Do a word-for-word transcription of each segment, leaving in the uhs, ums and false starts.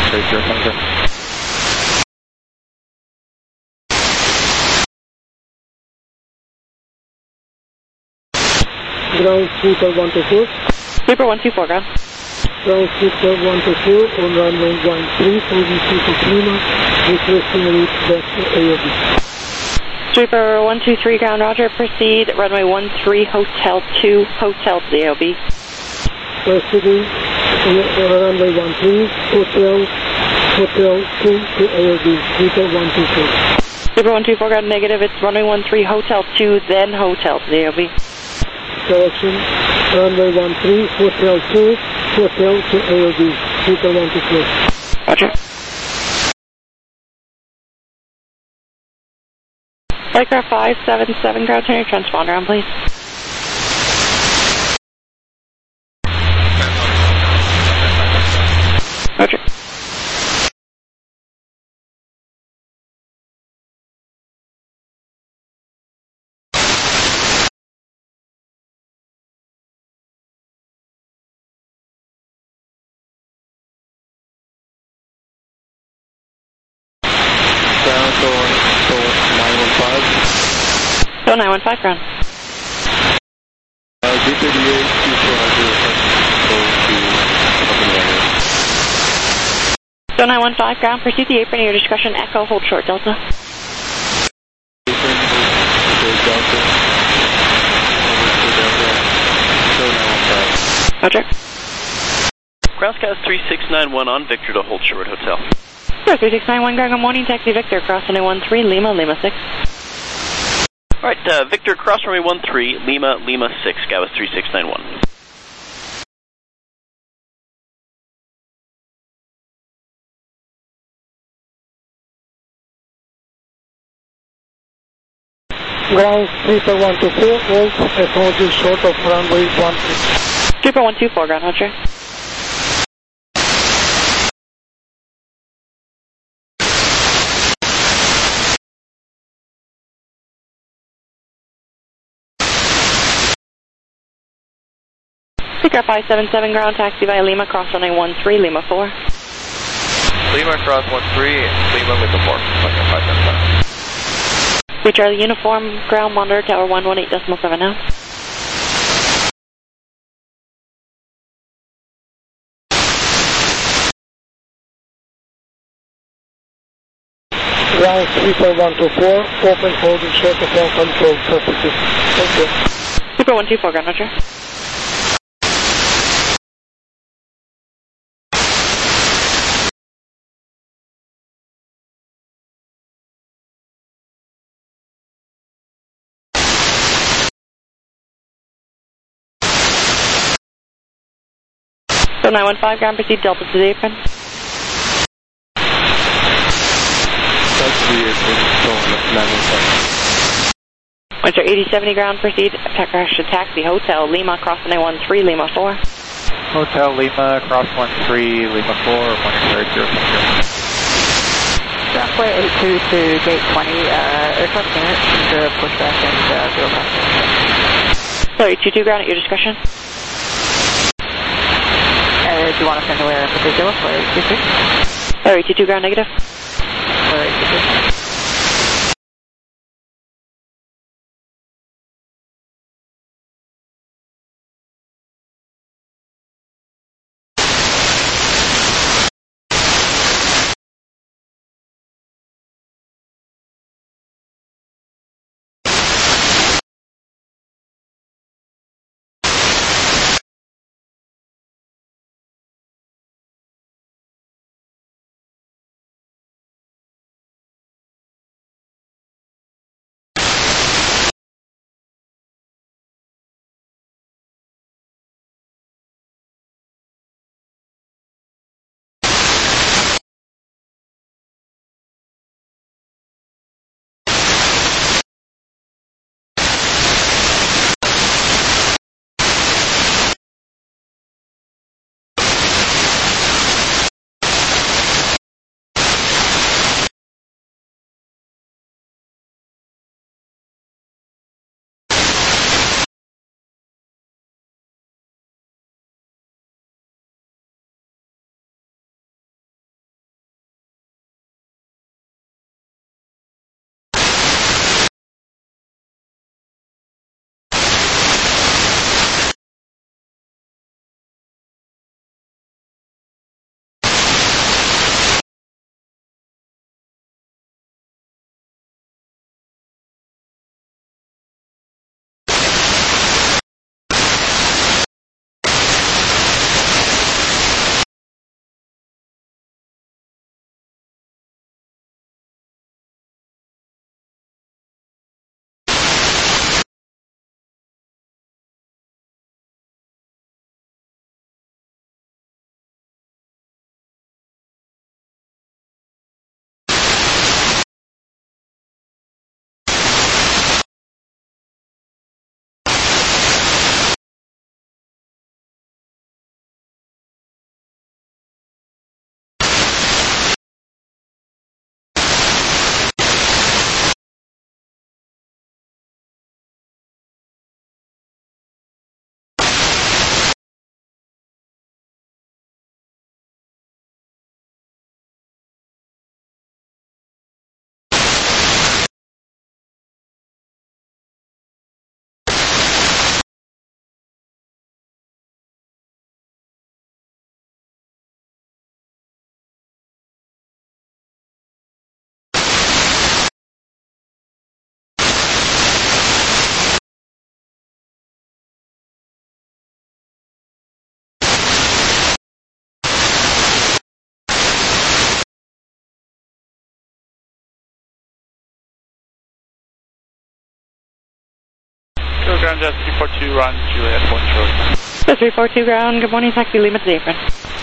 zero five zero. Ground Sleeper one two four. Sleeper one two four, ground. Ground Sleeper one two four on runway one three, holding two six Lima, requesting a route back to A O B. Sleeper one two three, ground, roger, proceed, runway one three, hotel two, hotel to the A O B. Proceeding, uh, runway one three, hotel, hotel two to A O B, Sleeper one two four. Sleeper one two four, ground, negative, it's runway one three, hotel two, then hotel to the A O B. Correction, runway one three, hotel two, hotel to A O B, Sleeper one two four. Roger. Flightcraft five seven seven, ground, turn your transponder on, please. Roger. Ground, go on, go nine one five. Go nine one five, ground. Uh, D thirty-eight, Q four hundred, go to open runway. Go nine one five, ground, proceed the apron at your discretion, echo, hold short, Delta. Apron, go Delta, over to Delta, go nine one five. Roger. Groundscast three six nine one on Victor to hold short hotel. three six nine one, ground, good morning, taxi Victor, cross runway one three, Lima, Lima six. Alright, uh, Victor, cross runway one three, Lima, Lima six, Gavas three six nine one. Ground Sleeper one two four, hold and holding short of runway one three. Sleeper one two four, ground, roger. Figure five seven seven, ground, taxi via Lima, cross runway one three, Lima four. Lima cross one three, Lima Lima four, okay, five seven seven. We Charlie uniform, ground, monitor, tower one one eight decimal seven now. Ground Sleeper one two four, open holding short of all control surfaces. Thank you. Sleeper one two four, ground, roger. So nine one five, ground, proceed Delta to the apron. That's the apron, go on nine one five. Winter eighty seventy, ground, proceed, attack crash to taxi, hotel, Lima, cross runway one three, Lima four. Hotel Lima, cross one three, Lima four, one third zero five zero. Runway eight two to gate twenty, uh, aircraft unit, zero pushback and uh, zero passengers. Sorry, two two, ground at your discretion. Uh, do you want to send anywhere in particular for eight two two? Sorry, two two, ground, negative. For eight two two. ground jet three four two, run Juliet one Charlie. The three four two ground, good morning, taxi Lima to the apron.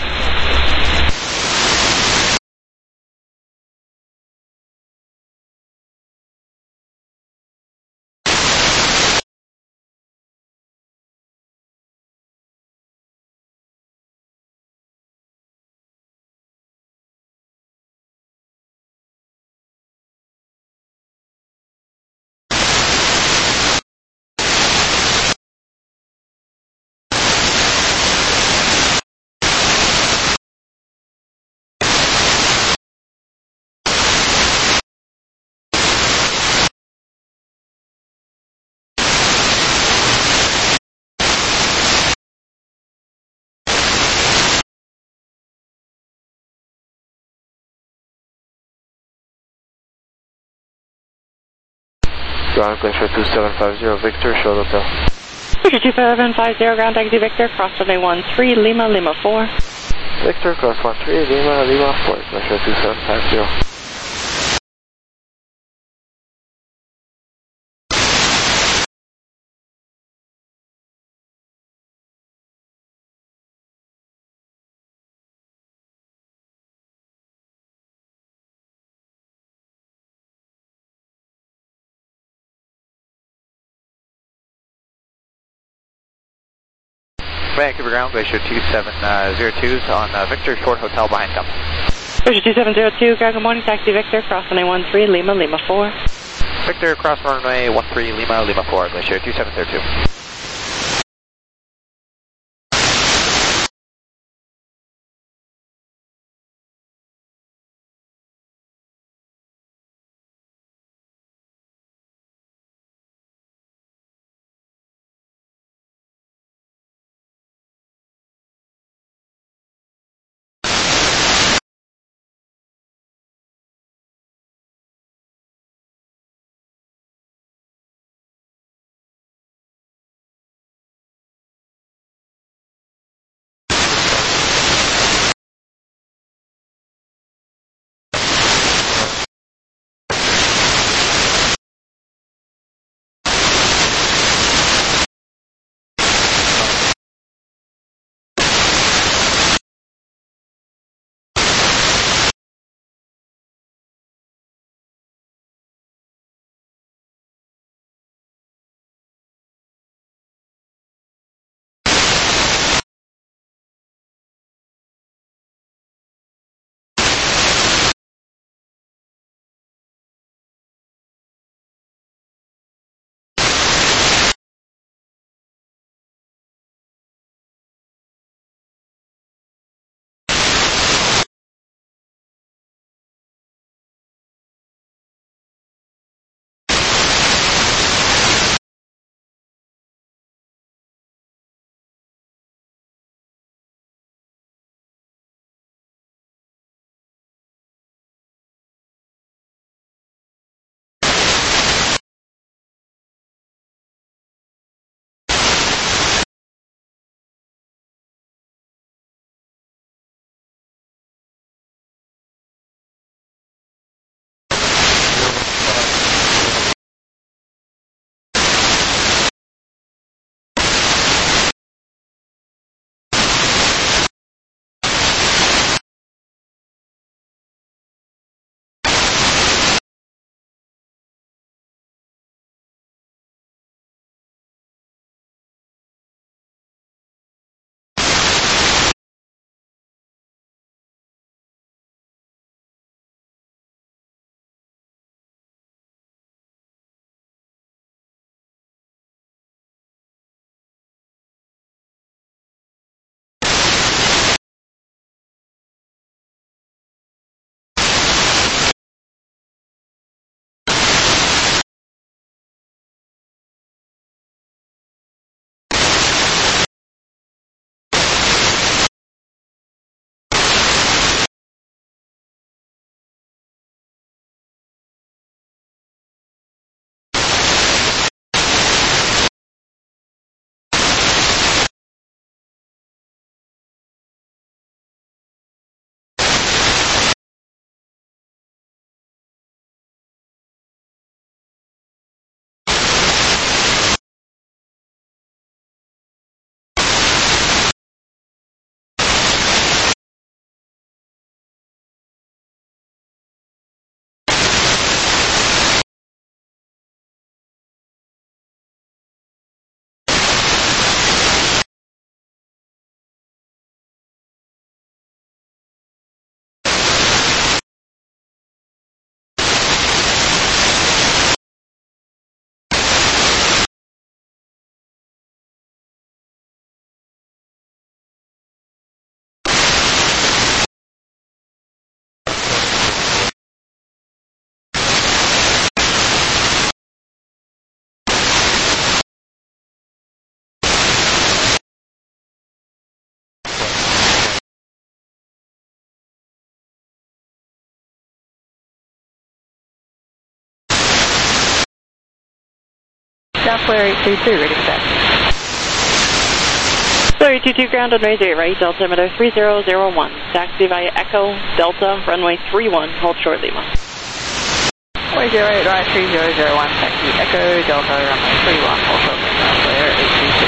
Ground Glacier two seven five zero, Victor, Short Hotel. Victor two seven five zero, ground taxi Victor, cross runway one three, Lima, Lima four. Victor, cross one three, Lima, Lima four, Glacier two seven five zero. Vancouver ground, Glacier two seven zero two on uh, Victor, Short Hotel behind them. Victor two seven zero two, ground, good morning, taxi Victor, cross runway one three, Lima, Lima four. Victor, cross runway one three, Lima, Lima four, Glacier two seven zero two. Down Flare eight two two, ready for taxi. Flare eight two two, ground runway zero right, Delta altimeter three zero zero one. Taxi via Echo, Delta, runway three one, hold short Lima. Runway zero eight right, three zero zero one, taxi Echo, Delta, runway three one, hold short Lima, Flare eight two two.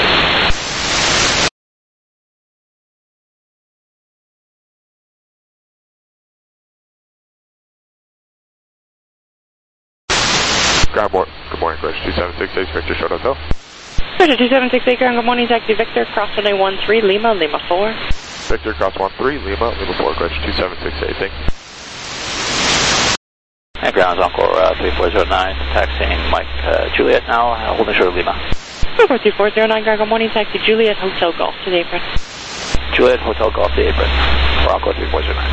Ground board. Good morning, Bridge two seven six eight, Victor Short Hotel. Bridge two seven six eight, ground, good morning, taxi Victor, cross runway one three, Lima, Lima four. Victor, cross one three, Lima, Lima four, Bridge two seven six eight, thank you. And ground is Encore uh, three four zero nine, taxiing Mike uh, Juliet now, uh, holding short of Lima. four two four zero nine, ground, good morning, taxi Juliet, Hotel Golf to the apron. Juliet, Hotel Golf, the apron, for Encore three four zero nine.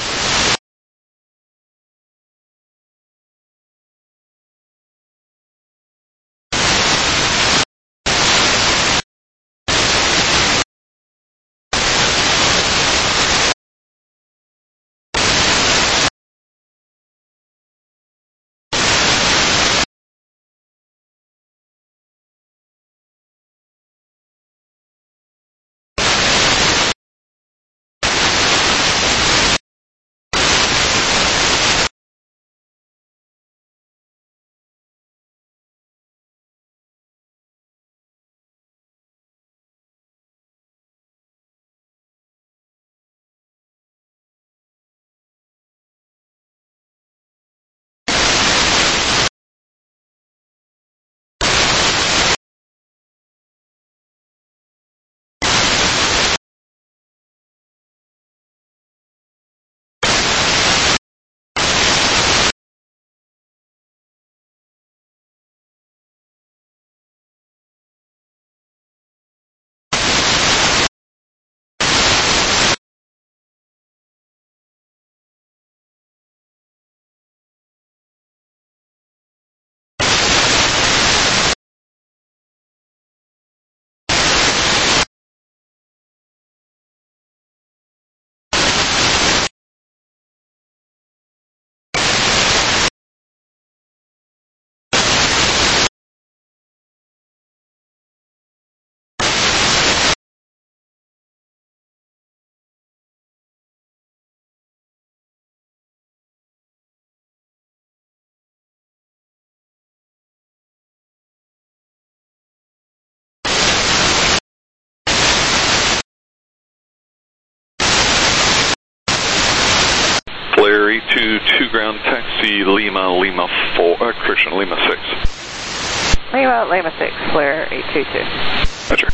Flare eight two two, ground, taxi Lima, Lima four, uh, correction, Lima six. Lima, Lima six, Flare eight two two. Roger.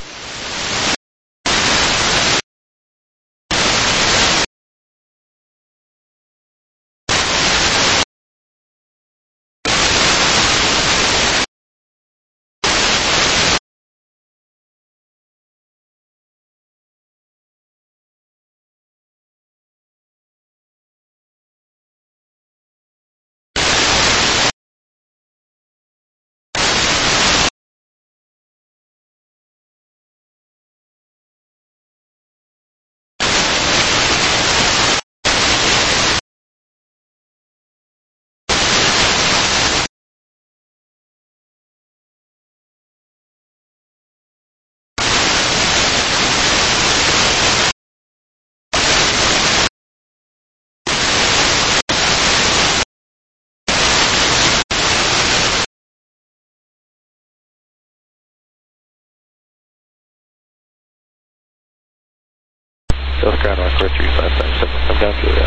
South ground, Encore three five five seven, come down Juliet.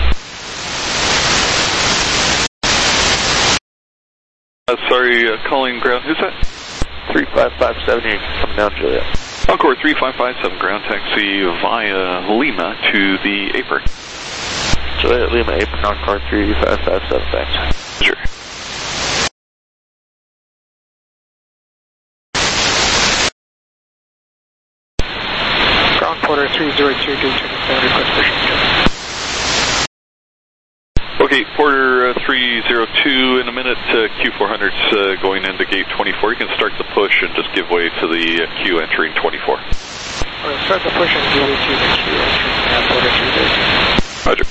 Uh, sorry, uh, calling ground, who's that? three five five seven, you're coming down Juliet. Encore three five five seven, ground taxi via Lima to the apron. Juliet, Lima, apron, Encore three five five seven, thanks. Sure. Ground Porter three zero two, gate twenty-seven, request pushing. Okay, Porter uh, three zero two, in a minute, uh, Q four hundred's uh, going into gate twenty-four. You can start the push and just give way to the uh, Q entering twenty-four. Alright, start the push and give way to the Q entering uh, Porter three zero two. Roger.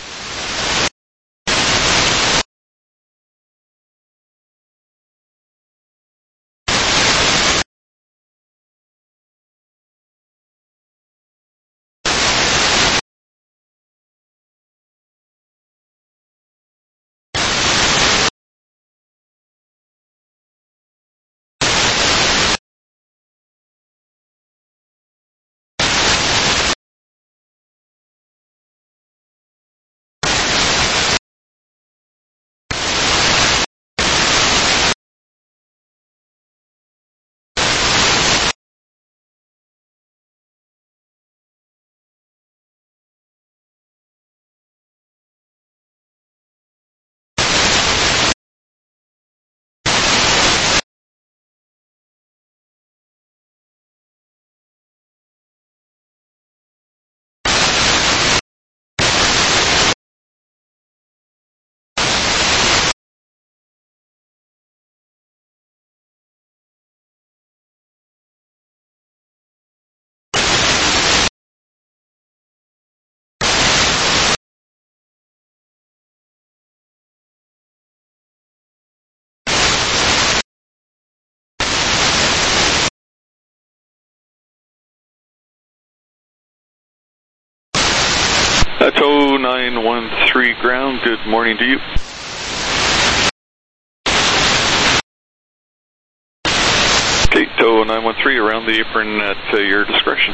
That's oh nine one three ground. Good morning to you. Okay, tow nine one three around the apron at uh, your discretion.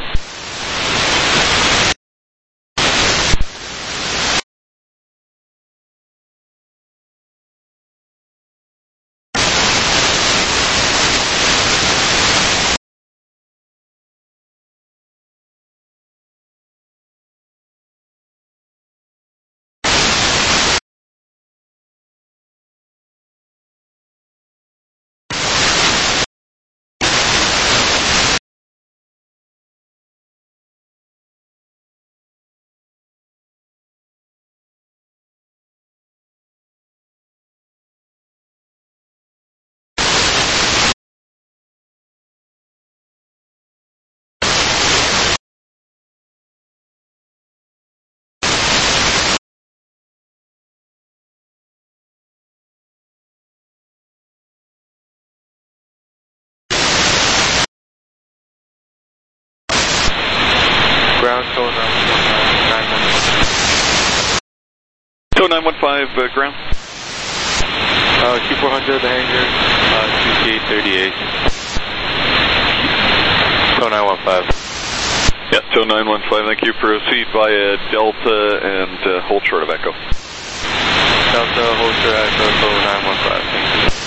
Ground tow nine one five. Tow nine one five uh, ground. Uh, Q four hundred, the hangar, uh, two K thirty-eight. Tow nine one five. Yeah, tow nine one five, thank you. Proceed via Delta and uh, hold short of Echo. Delta, hold short Echo, tow nine one five, thank you.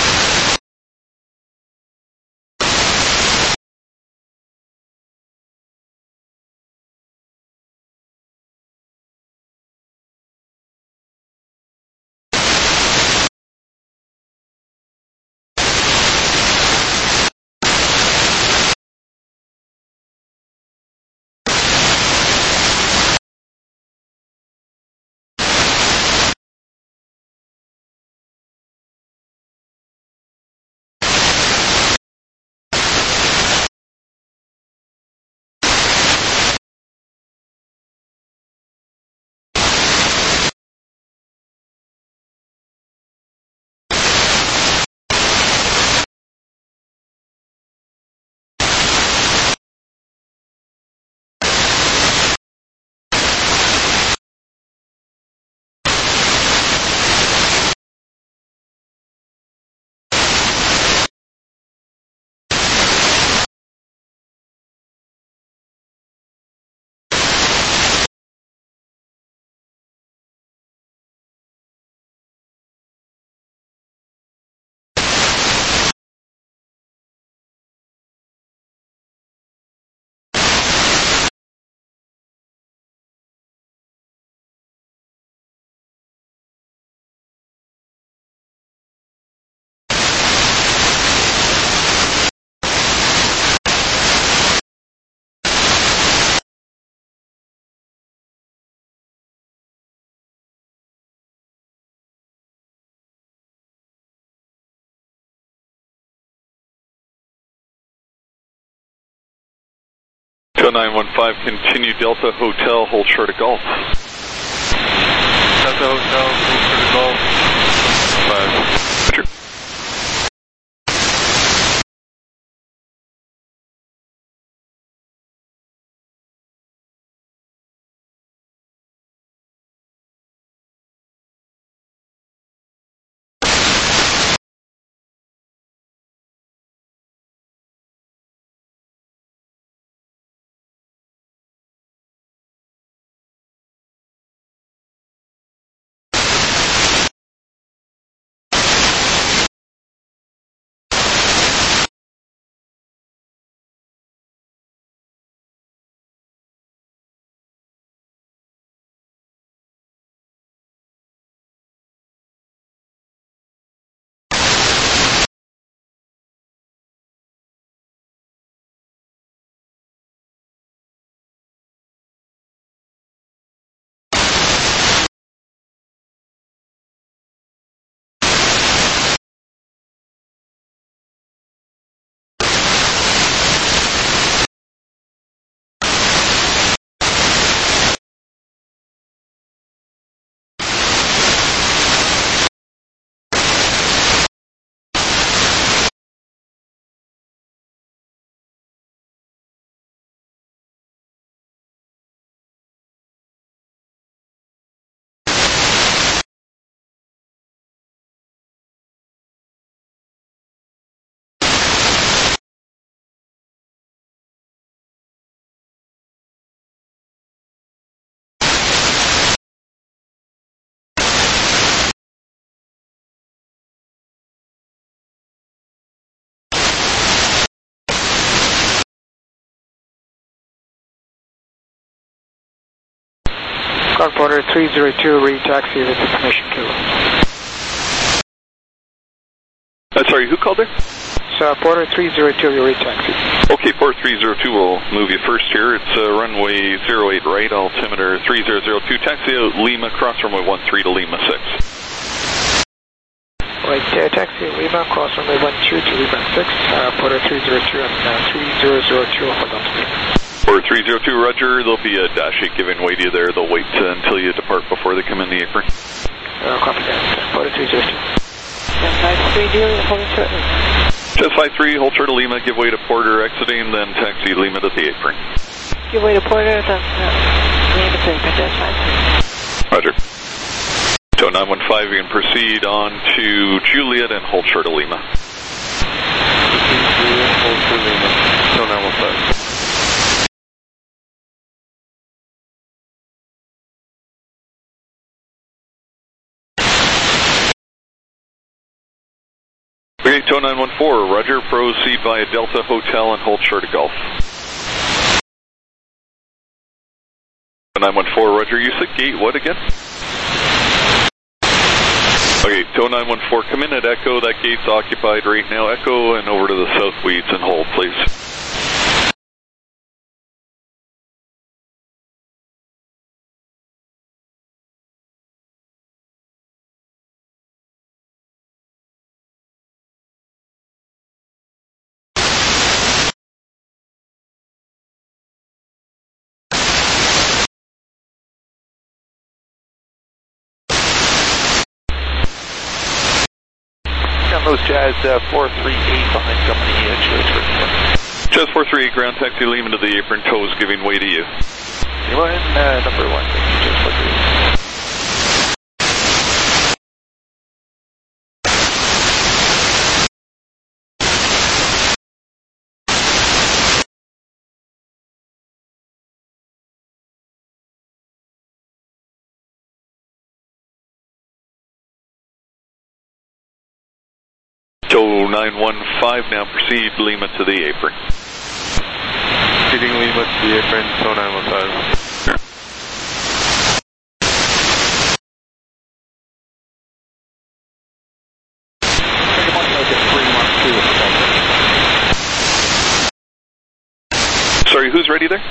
Tow nine one five, continue Delta Hotel, hold short of Golf. Delta Hotel, hold short of Golf. Five. Roger. Star Porter three zero two, re-taxi with information two. Uh, sorry, who called there? Star Porter three zero two, your re-taxi. Okay, Port three zero two will move you first here. It's uh, runway zero eight right, altimeter three zero zero two, taxi out Lima, cross runway one three to Lima six. Right, uh, taxi Lima, cross runway one two to Lima six, uh, Porter three zero two and uh, three zero zero two, hold on to me. Porter three zero two, roger, there'll be a dash eight giving way to you there. They'll wait uh, until you depart before they come in the apron. Uh, copy that, Porter three zero two. five three, hold short. Just five three, hold short of Lima, give way to Porter exiting, then taxi Lima to the apron. Give way to Porter, then uh, Lima to apron, that's fine. Roger. So nine one five, you can proceed on to Juliet and hold short of Lima. Juliet, hold short of Lima. So nine one five. Okay, tow nine one four, roger, proceed via Delta Hotel and hold short of Gulf. nine one four, roger, you said gate what again? Okay, tow nine one four, come in at Echo, that gate's occupied right now. Echo and over to the south weeds and hold, please. Those Jazz uh, four three eight behind company uh, Juliet. Jazz four three eight, ground taxi Lima to the apron, tow is giving way to you. Lima in uh, number one, Jazz four three eight. Tow nine one five, now proceed Lima to the apron. Proceeding Lima to the apron, tow nine one five. Sure. Sorry, who's ready there?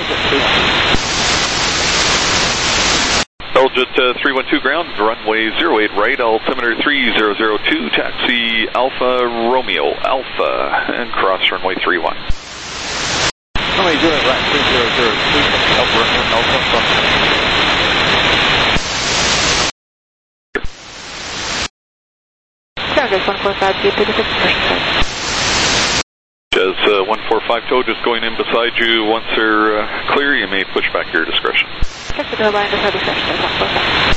Eljet uh, three one two ground, runway zero eight right, altimeter three zero zero two, taxi Alpha Romeo Alpha, and cross runway three one. Runway zero right, three zero zero two, Alpha Romeo Alpha, cross Jazz one four five, gate thirty-six, person. Jazz uh, one four five tow, just going in beside you. Once they're uh, clear, you may push back your discretion. Just the door line to thirty section, one four five.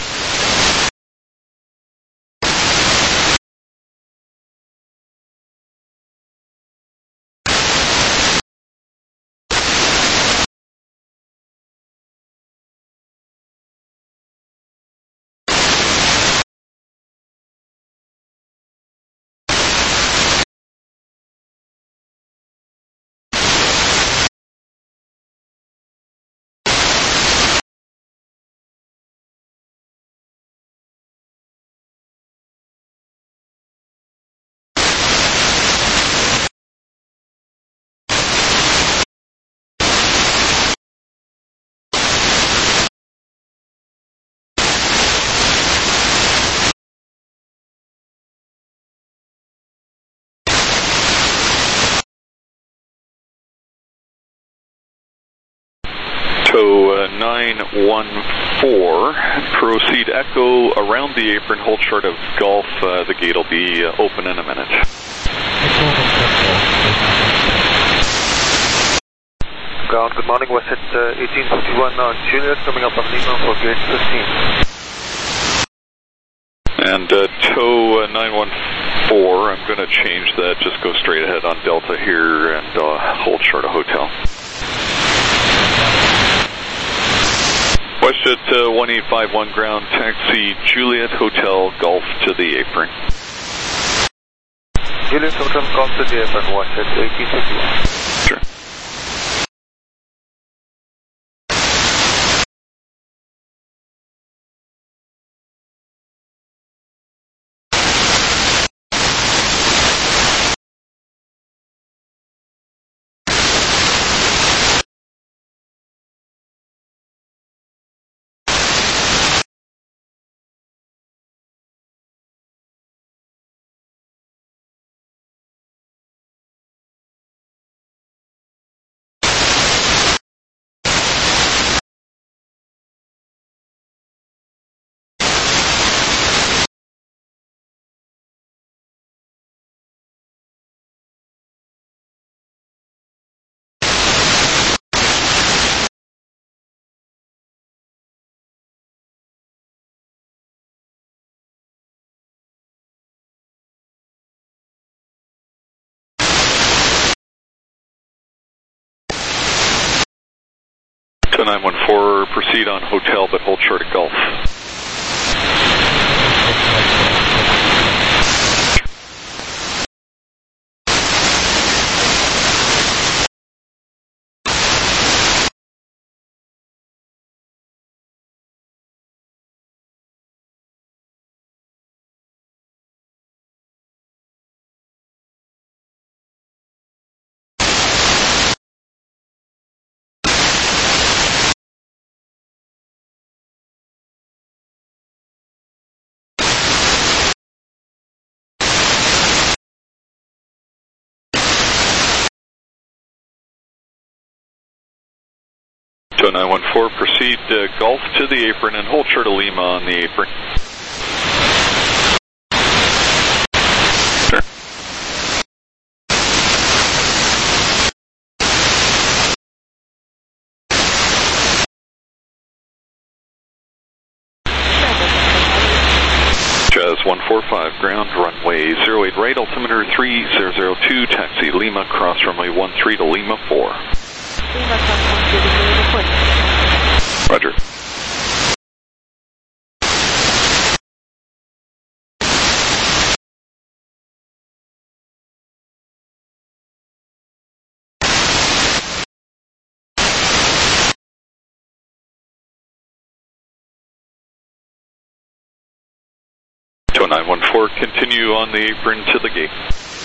Tow uh, nine one four, proceed Echo around the apron, hold short of Gulf. Uh, the gate will be uh, open in a minute. Ground, good morning, was at uh, eighteen fifty-one on Juliet, coming up on Lima for gate fifteen. And uh, tow uh, nine one four, I'm going to change that, just go straight ahead on Delta here and uh, hold short of hotel. WestJet uh, one eight five one ground, taxi Juliet Hotel Golf to the apron. Juliet Hotel Golf to the apron, WestJet eighteen fifty-one. Sure. two nine one four, proceed on hotel but hold short at Gulf. two nine one four, proceed uh, Gulf to the apron and hold short of Lima on the apron. Sure. Jazz one four five, ground runway zero eight right, altimeter three zero zero two, taxi Lima, cross runway one three to Lima four. Lima, cross one three to Lima four. Roger. two nine one four, continue on the apron to the gate.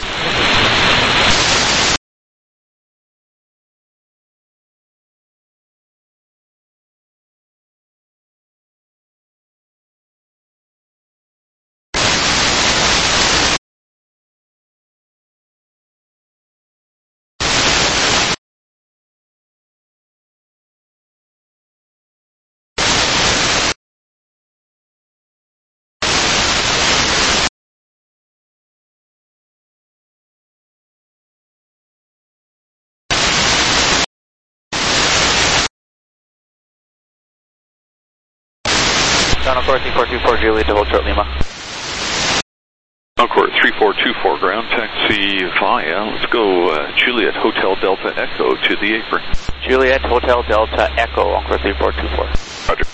Down course three four two four, Juliet to hold short Lima. Encore three four two four, ground taxi via, let's go uh, Juliet Hotel Delta Echo to the apron. Juliet Hotel Delta Echo, Encore three four two four. Roger.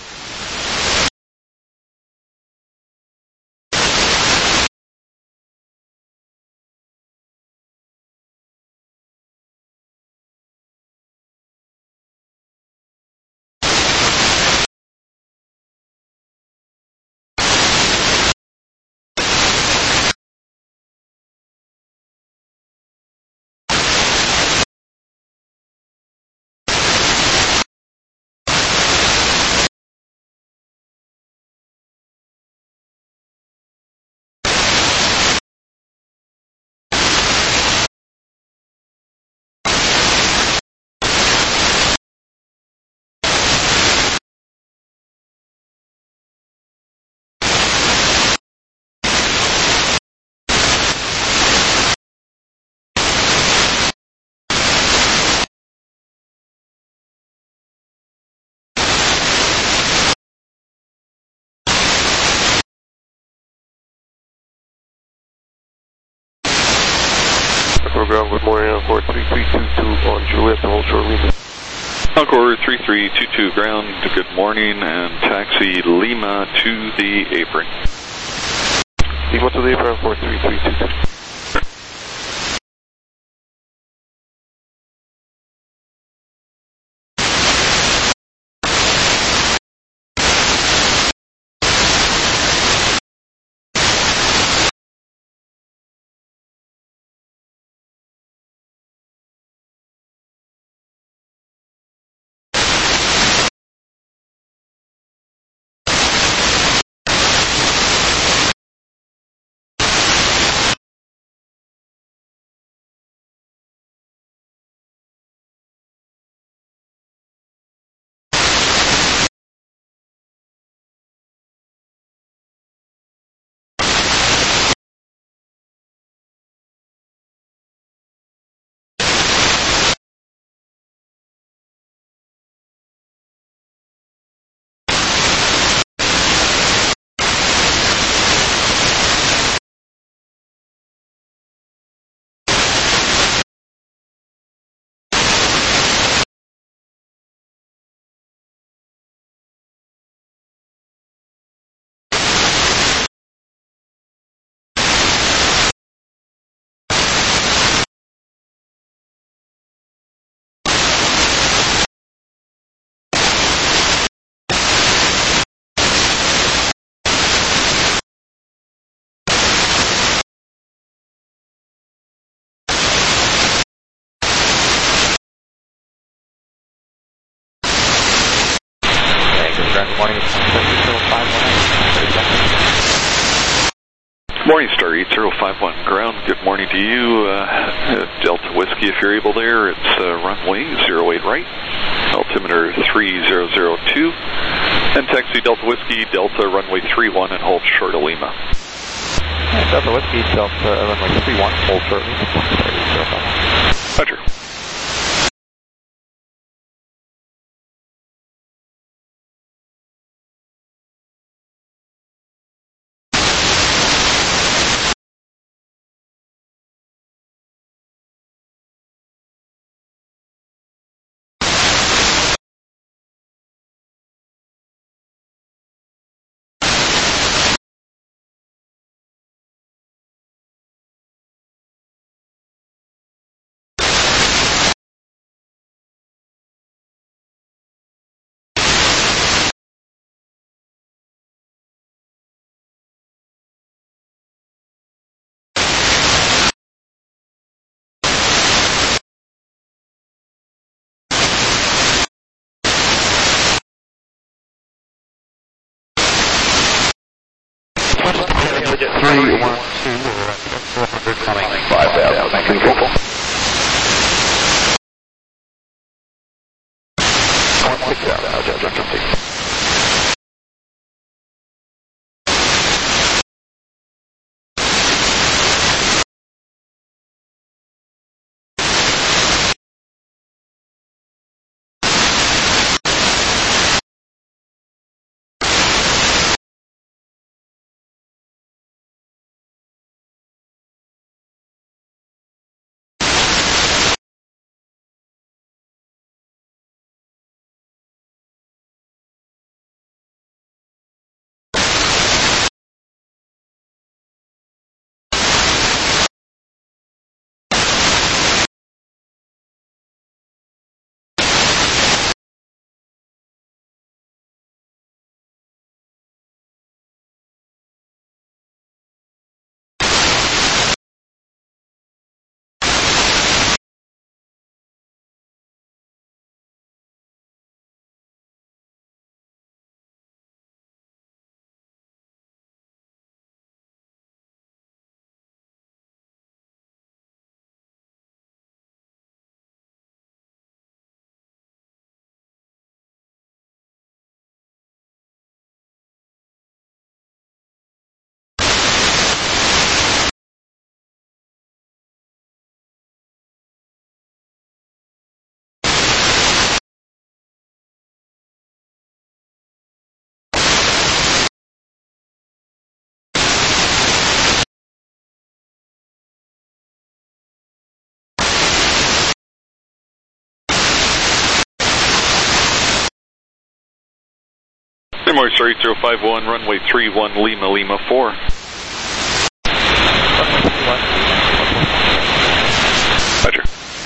Ground, good morning, Encore three three two two on Juliet to hold short Lima. Encore three three two two, ground, good morning, and taxi Lima to the apron. Lima to the apron, Encore three three two two. Good morning, it's zero five one. Morning, Star eight zero five one ground. Good morning to you, uh, Delta Whiskey, if you're able there. It's uh, runway zero eight right, altimeter three zero zero two, and taxi Delta Whiskey, Delta runway three one, and hold short of Lima. Yeah, Delta Whiskey, Delta runway three one, hold short of Lima. Roger. three one two, four hundred coming, five thousand, control. one six out, now, Delta, complete. Good morning, Star eight zero five one, runway three one, Lima, Lima four. Roger.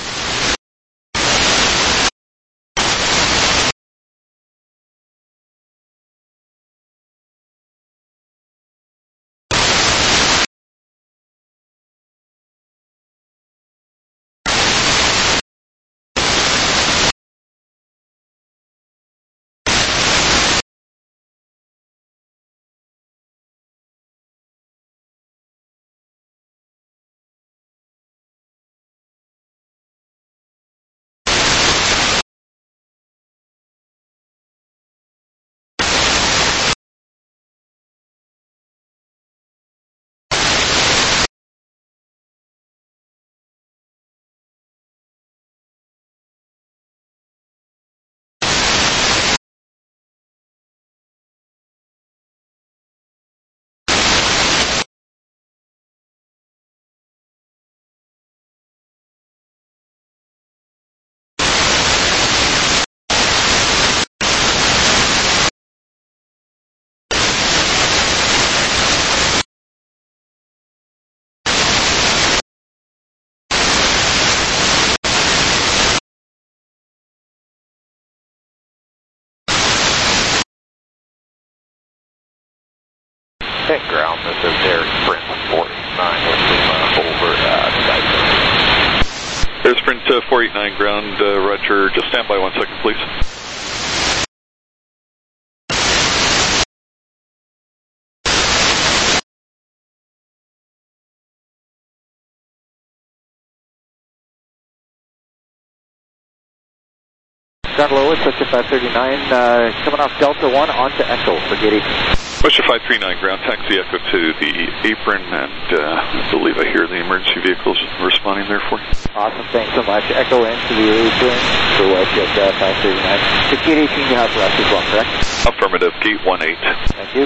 Okay, ground, this is Air Sprint forty-nine, uh, over at Dyson. Air Sprint uh, four eight nine ground, uh, Roger, just stand by one second, please. Ground Lowest, Western five thirty-nine, uh, coming off Delta one onto Echo for gate eighteen. Western five three nine, ground taxi Echo to the apron, and uh, I believe I hear the emergency vehicles responding there for you. Awesome, thanks so much. Echo into the apron for Westjet uh, five thirty-nine. To gate eighteen you have for us as well, correct? Affirmative, gate one eight. Thank you.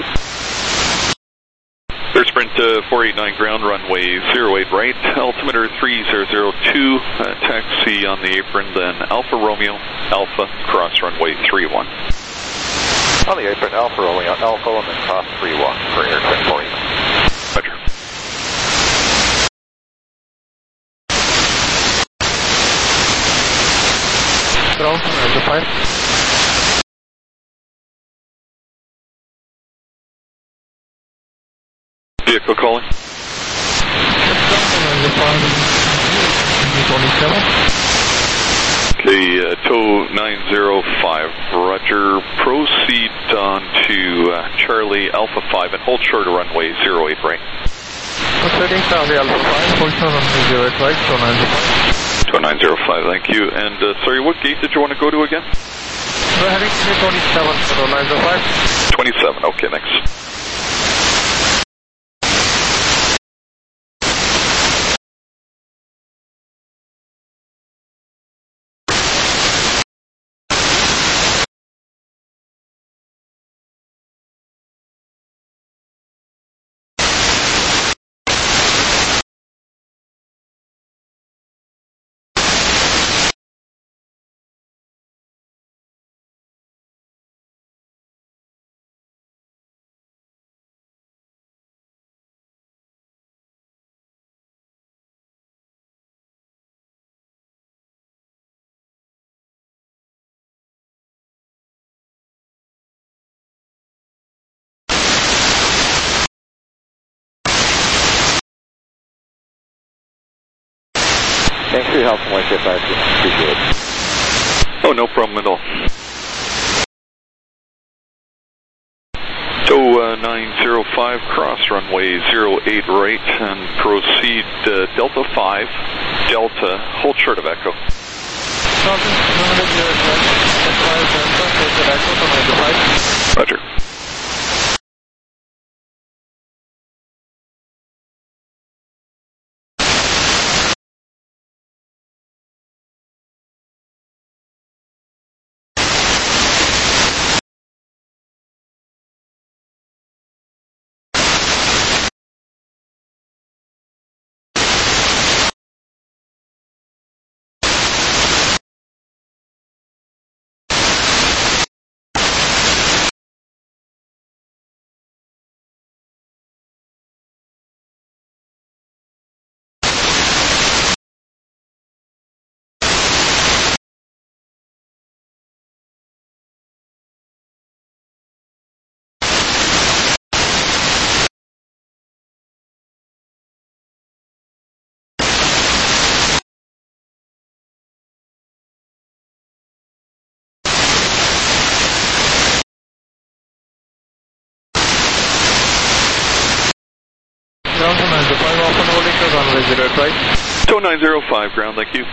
Air Sprint uh, four eight nine, ground runway zero eight right, altimeter three zero zero two, uh, taxi on the apron, then Alpha Romeo, Alpha, cross runway three one. On the apron, Alpha Romeo, Alpha, and then cross three one for Air Sprint four eight nine. Roger. Ground, Alpha five. Vehicle calling. Okay, uh, tow nine zero five, roger. Proceed on to uh, Charlie Alpha five and hold short of runway zero eight right. Proceeding Charlie Alpha five, hold short runway zero eight right, tow nine zero five. tow nine zero five, thank you. And uh, sorry, what gate did you want to go to again? We're heading to twenty-seven, tow nine zero five. twenty-seven, okay, thanks. Thanks for your help from Westjet five three nine. Appreciate it. Oh, no problem at all. Tow uh, nine zero five, cross runway zero eight right, and proceed uh, Delta five, Delta, hold short of Echo. Roger. Ground nine zero five, open holding to runway zero eight right. Tow nine zero five, ground, thank you.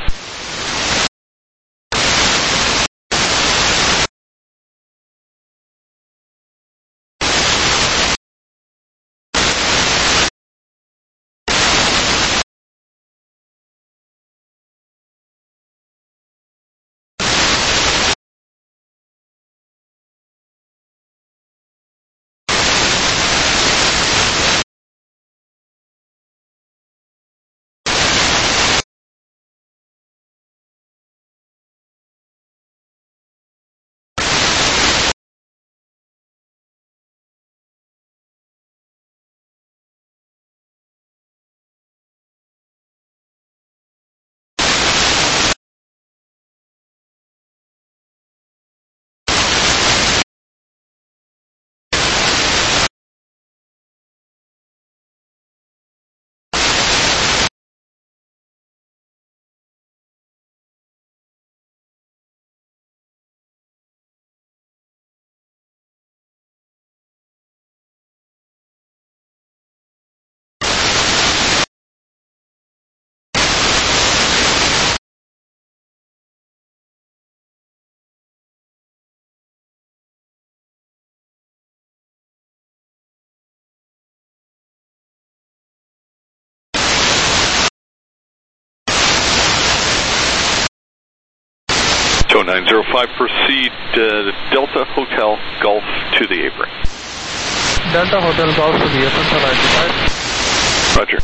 Tow nine zero five, proceed uh, Delta Hotel Golf to the apron. Delta Hotel Golf to the apron, sir, Roger.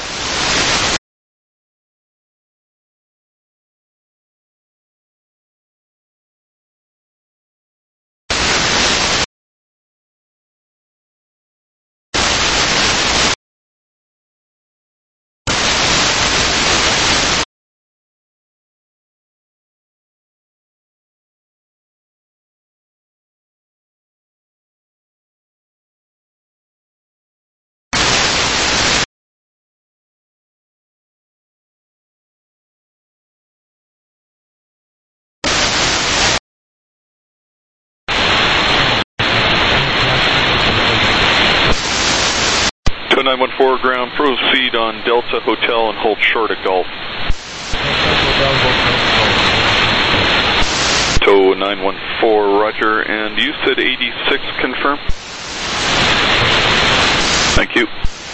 nine one four ground, proceed on Delta Hotel and hold short at Golf. Tow nine one four, roger, and you said eighty-six, confirm? Thank you.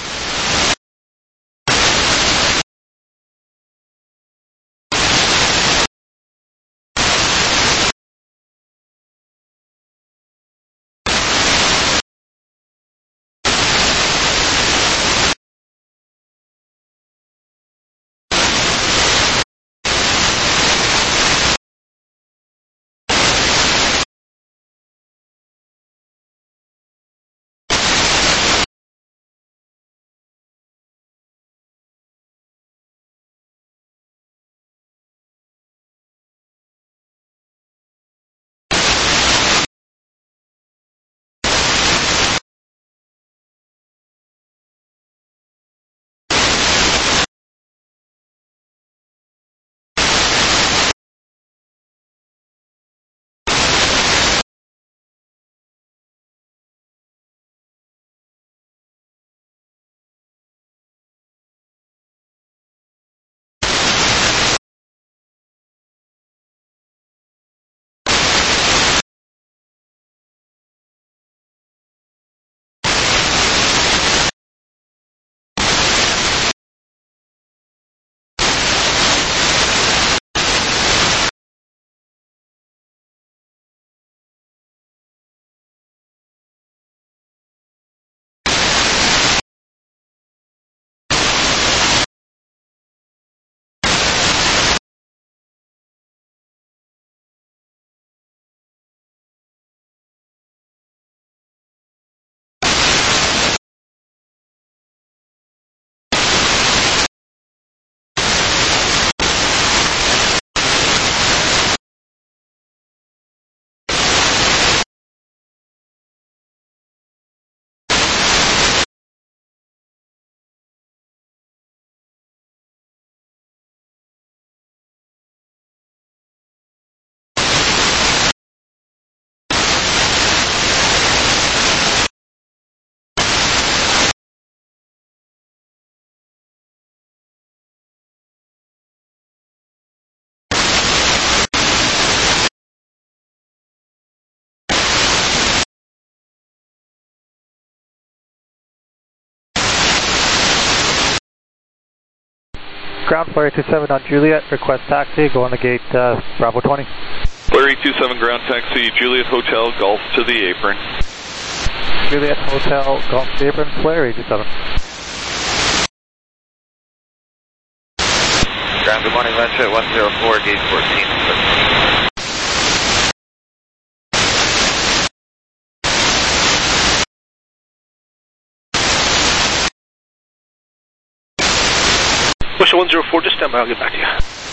Ground Flyer two seven on Juliet, request taxi, go on the gate uh, Bravo twenty. Flyer two seven ground taxi, Juliet Hotel, Golf to the apron. Juliet Hotel, Golf to the apron, Flyer two seven. Ground, good morning, Venture one zero four, gate fourteen. Push one zero four, just stand by, I'll get back to you.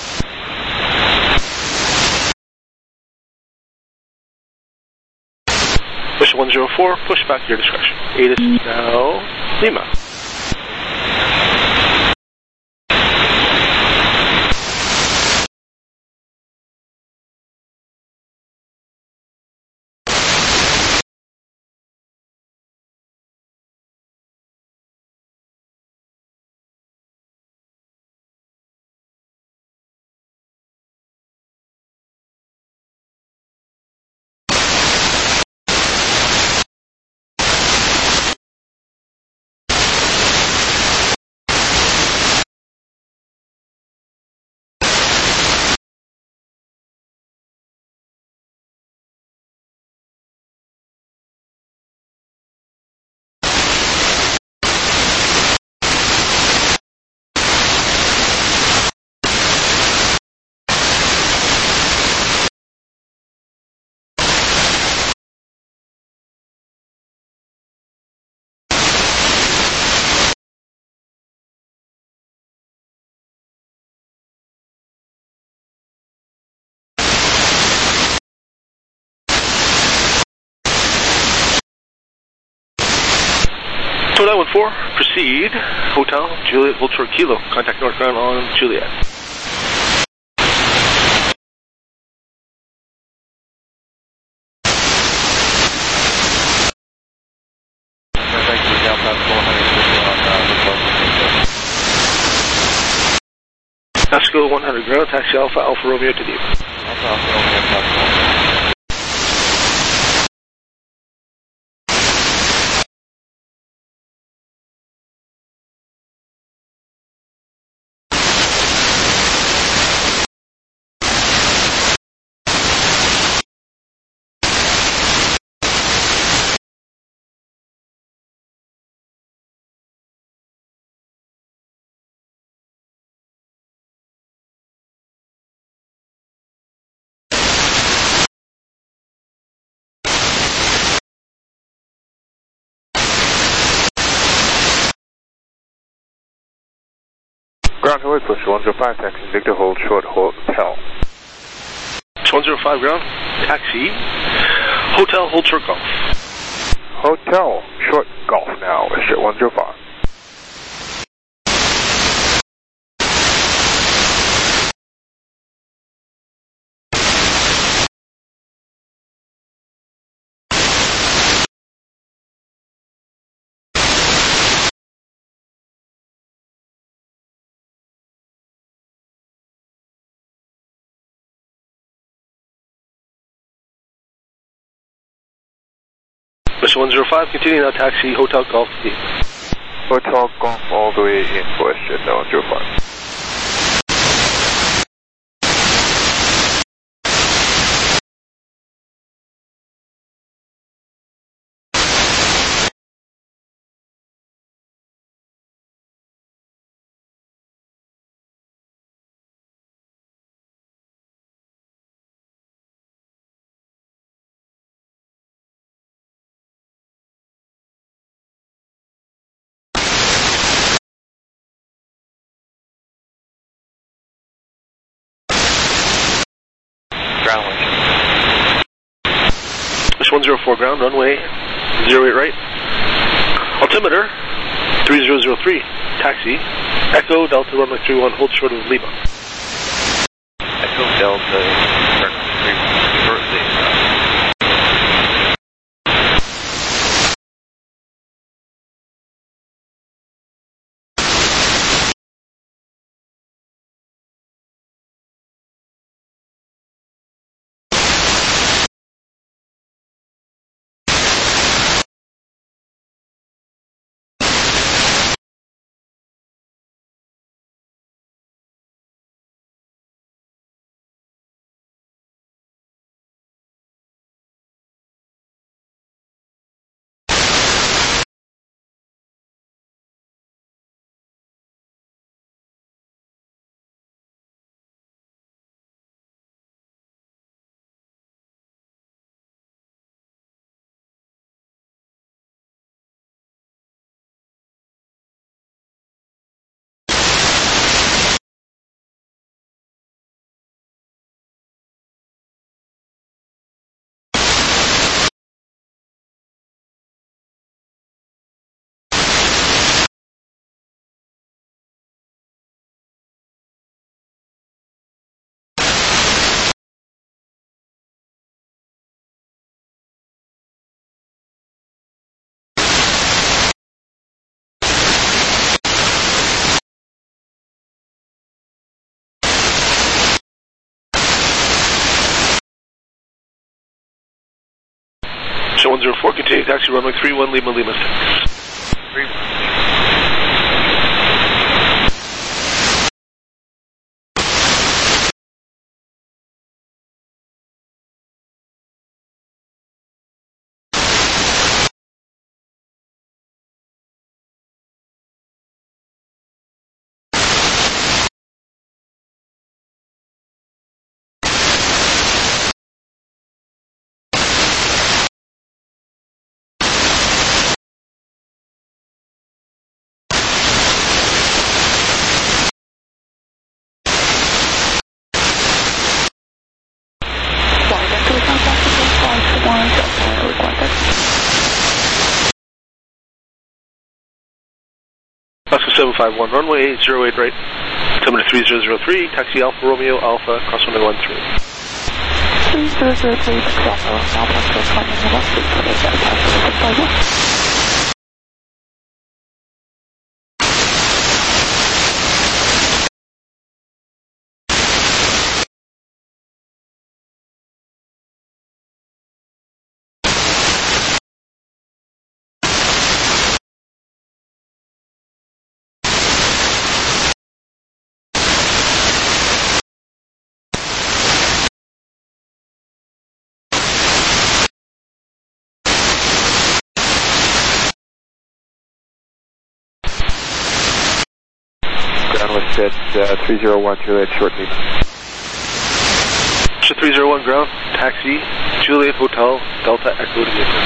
Push one zero four, push back to your discretion. eight is now Lima. one four, proceed. Hotel, Juliet, Voltor Kilo. Contact North Ground on Juliet. Osco one hundred ground, taxi Alpha, Alpha Romeo to deep. Alpha, Alpha Romeo, Ground Highway, push one zero five, taxi Victor, hold short, hotel. one zero five ground, taxi, hotel, hold short golf. Hotel, short golf now, shit one zero five. Mission one zero five, continue now, taxi, hotel, golf, deep. Hotel, golf, all the way in for shit one zero five. one zero four ground, runway zero eight right. Altimeter three zero zero three, taxi, Echo Delta runway three one, hold short of Lima. Echo Delta, runway three one, short Lima. one zero four, continue taxi runway three one, Lima, Lima six. three one. Oscar seven five one, runway zero eight right, altimeter three zero zero three, taxi Alpha Romeo Alpha, cross runway one three. three zero zero three, taxi Alpha Romeo Alpha, cross runway one three, taxi Alpha. At uh, three zero one Juliet, short lead. three zero one ground, taxi, Juliet Hotel, Delta Echo to the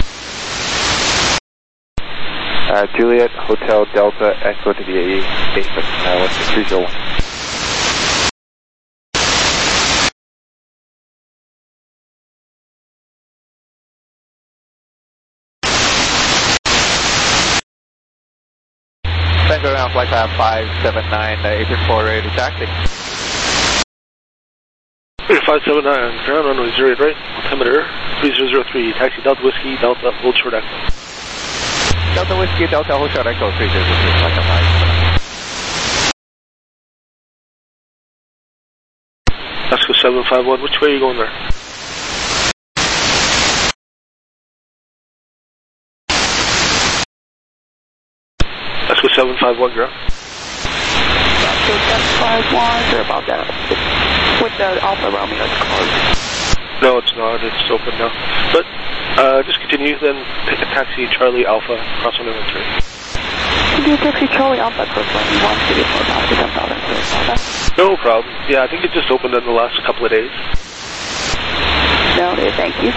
uh, Juliet Hotel, Delta Echo to the A E, basement, uh, what's the three zero one? Tango around flight path five seven nine, uh, eight four ready to taxi. five seven nine, ground runway zero eight right, altimeter three zero zero three, taxi Delta Whiskey, Delta, hold short echo. Delta Whiskey, Delta, hold short echo, three zero zero three, flight path five seven nine. Oscar seven five one, which way are you going there? Oscar seven five one, ground. Oscar seven five one, they're about that. With the Alpha Romeo, it's closed. No, it's not. It's open now. But uh, just continue, then take a taxi Charlie Alpha, cross one one three. Continue taxi Charlie Alpha, cross one one three, four thousand, ten thousand. No problem. Yeah, I think it just opened in the last couple of days. No, thank you.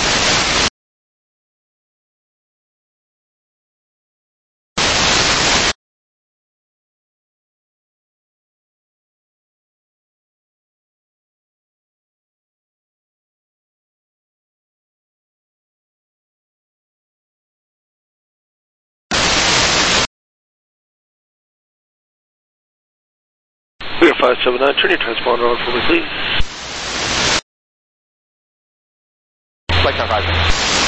We are five seven nine, turn your transponder on for me, please. Flight time five.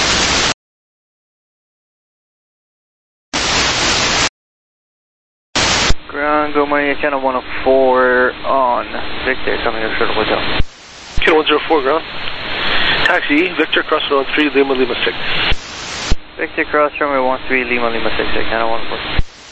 Ground, go Maria, channel one oh four on Victor, coming to Shuttle Hotel. Channel one oh four, ground. Taxi, Victor, cross runway one three, Lima, Lima six. Victor, cross runway one three, Lima, Lima six, channel one oh four.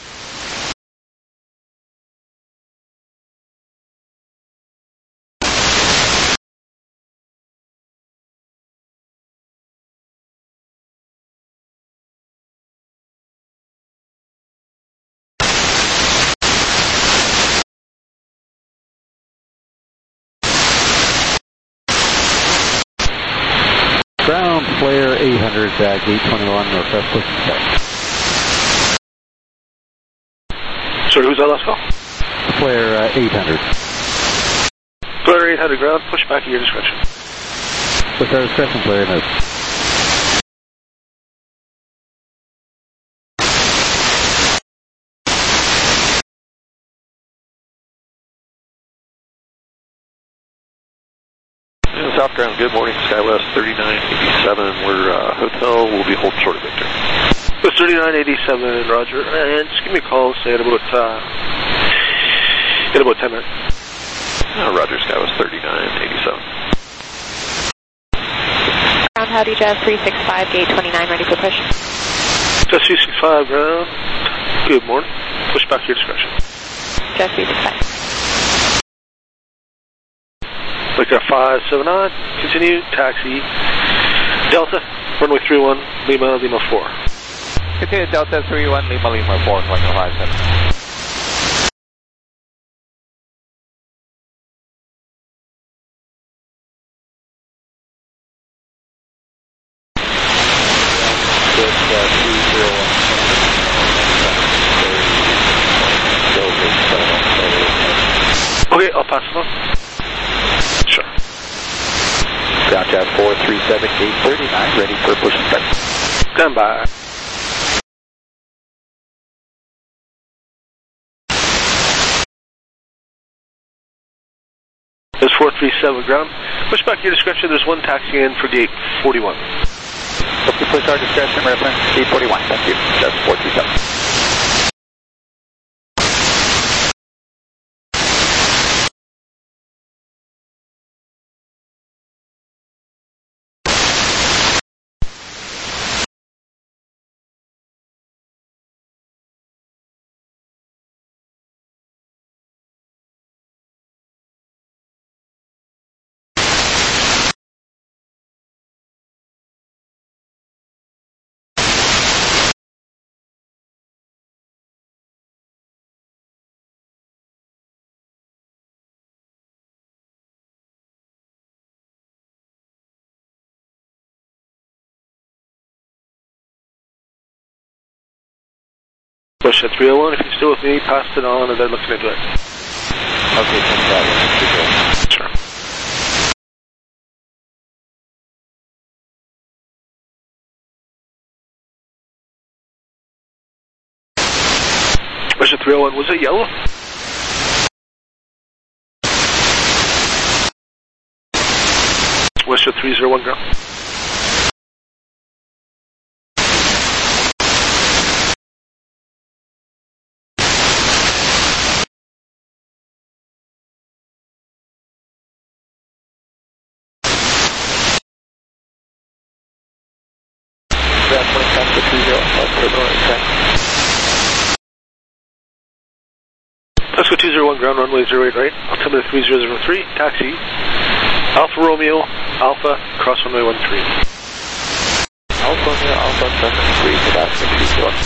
Ground flare eight hundred, uh, gate twenty-one, northwest push start. Sorry, who's that last call? Flare uh, eight hundred. Flare eight hundred, ground, push back at your discretion. What's our discretion, flare note? South ground, good morning, SkyWest thirty-nine eighty-seven, we're uh, hotel, we'll be holding short of Victor. It's thirty-nine eighty-seven, roger, and just give me a call, say at about, uh, in about ten minutes. Uh, roger, SkyWest thirty-nine eighty-seven. Ground, howdy, Jazz three six five, gate twenty-nine, ready for push. Jazz three six five, ground, good morning, push back at your discretion. Jazz three six five. Victor five seven nine, continue, taxi, Delta, runway three one, Lima, Lima four. Continue, Delta three one, Lima, Lima four, flight five seven. Okay, I'll pass it on. Sure. Ground Jazz four three seven, gate thirty-nine, ready for push and start. Stand by. That's four three seven ground. Push back your discretion, there's one taxi in for gate forty-one. Hope you push our discretion, reference gate forty-one, thank you. That's four three seven. Push at three oh one, if you're still with me, pass it on and then looking into it. Okay, thanks, Roger. Sure. Push at three oh one, was it yellow? West at three oh one ground. Let's go two oh one ground, runway zero eight right, altimeter three zero zero three, taxi, Alpha Romeo, Alpha, cross runway one three. Alpha Romeo, Alpha, cross runway three, so that's the two zero.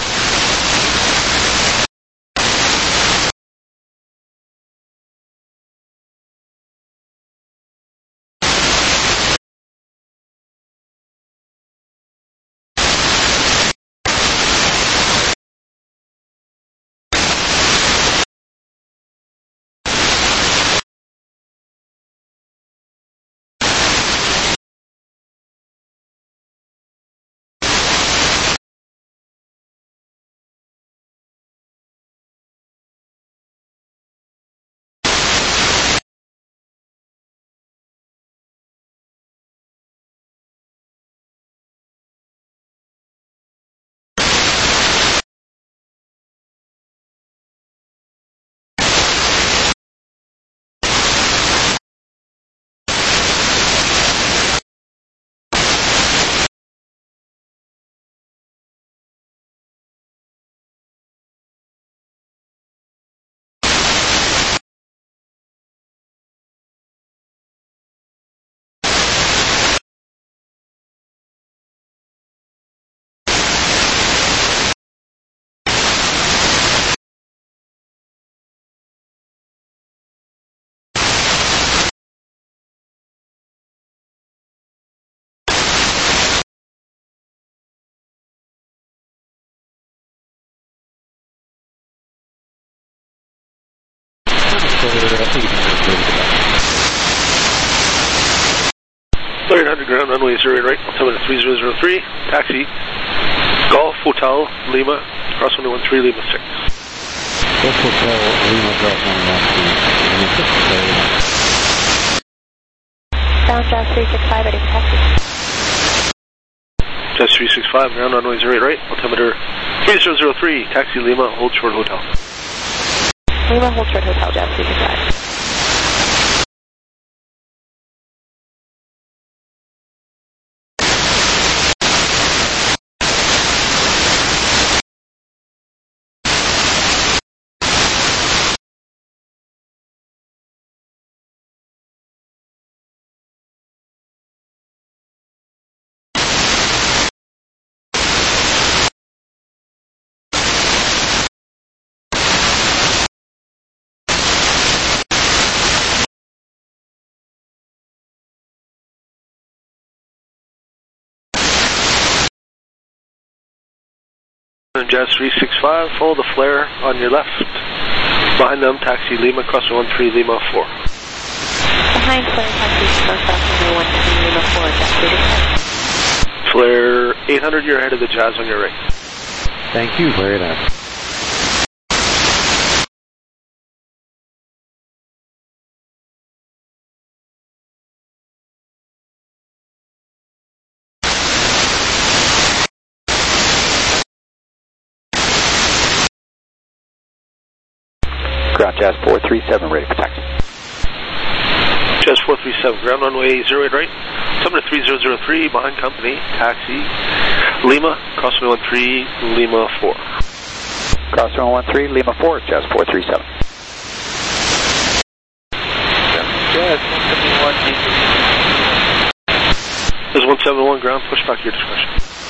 eight hundred ground, runway zero eight right, altimeter three zero zero three, taxi, Golf Hotel, Lima, cross runway one three, Lima six. Golf Hotel, Lima, cross runway one three, Lima six. Sound Jazz three six five, ready for taxi. Jazz three six five, ground, runway zero eight right, altimeter three zero zero three, taxi, Lima, hold short hotel. Lima, hold short hotel, Jazz three six five. Jazz three six five, follow the flare on your left. Behind them, taxi Lima, crossing one three, Lima four. Behind flare, taxi, crossing one three, Lima four, Jazz three six five. Flare eight hundred, you're ahead of the Jazz on your right. Thank you, very nice. Ground Jazz four three seven, ready for taxi. Jazz four three seven, ground runway zero eight right. Altimeter three zero zero three, behind company, taxi, Lima, cross runway one three, Lima four. Cross runway one three, Lima four, Jazz four three seven. Jazz one seventy-one, There's one seventy-one, ground, push back your discretion.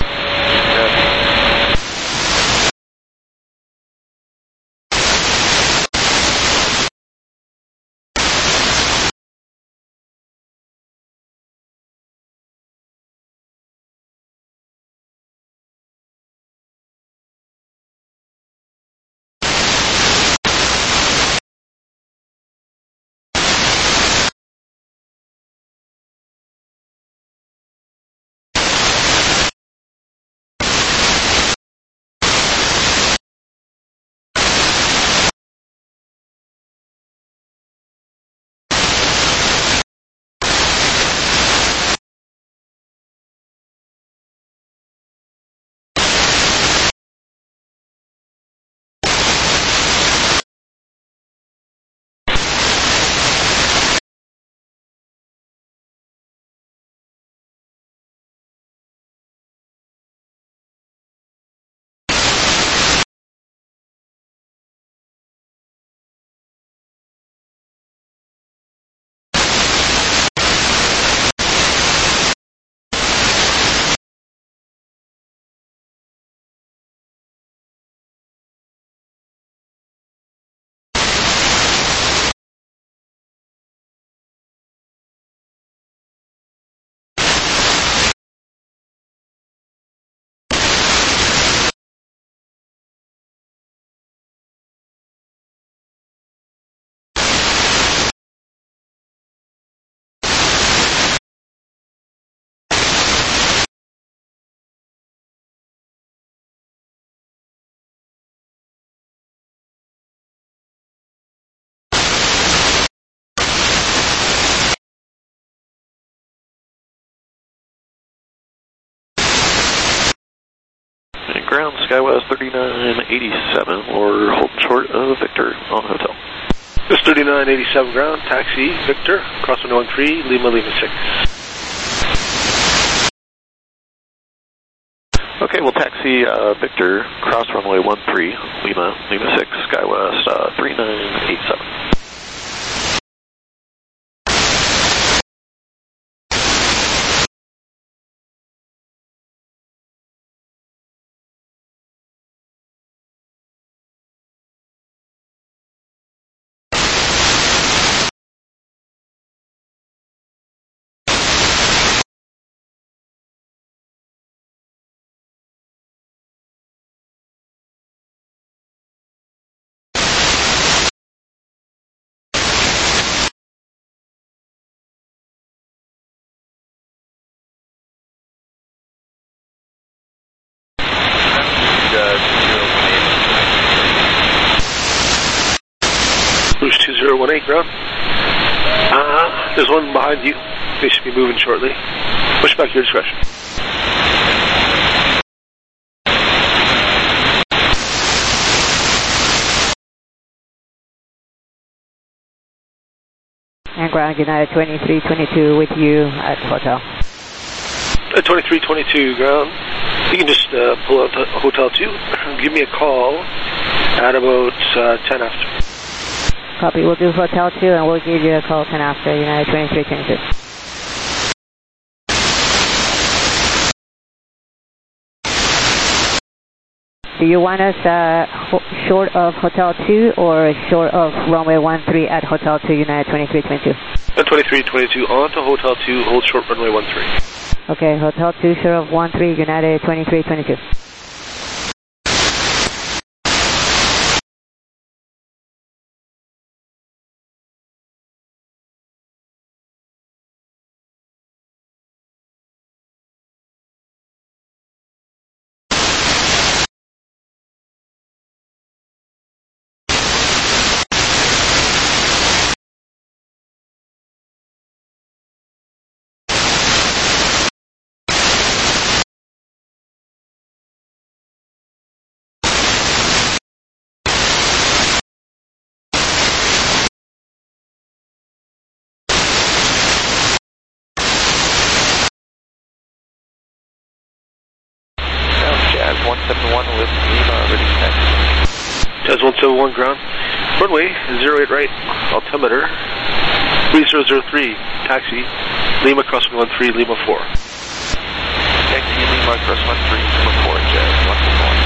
Ground Skywest thirty-nine eighty-seven, or hold short of Victor on hotel. This thirty-nine eighty-seven, ground, taxi, Victor, cross runway one three, Lima, Lima six. Okay, we'll taxi uh, Victor, cross runway one three, Lima, Lima six, Skywest uh, thirty-nine eighty-seven. Bruce two zero one eight, ground. Uh, there's one behind you. They should be moving shortly. Push back your discretion. And ground United twenty-three twenty-two with you at hotel. At twenty-three twenty-two, ground. You can just uh, pull out to Hotel two. Give me a call at about uh, ten after. Copy, we'll do Hotel two and we'll give you a call ten after, United twenty-three twenty-two. Do you want us uh, short of Hotel two or short of runway one three at Hotel two, United twenty-three twenty-two? At twenty-three twenty-two, on to Hotel two, hold short runway one three. Okay, Hotel two, short of one three, United twenty-three twenty-two. Jazz one seven one with Lima, ready to taxi. Jazz one seven one ground. Runway zero eight right, altimeter three zero zero three, taxi, Lima crossing one three, Lima four. Taxi Lima cross one three, Lima four, Jazz one seven one.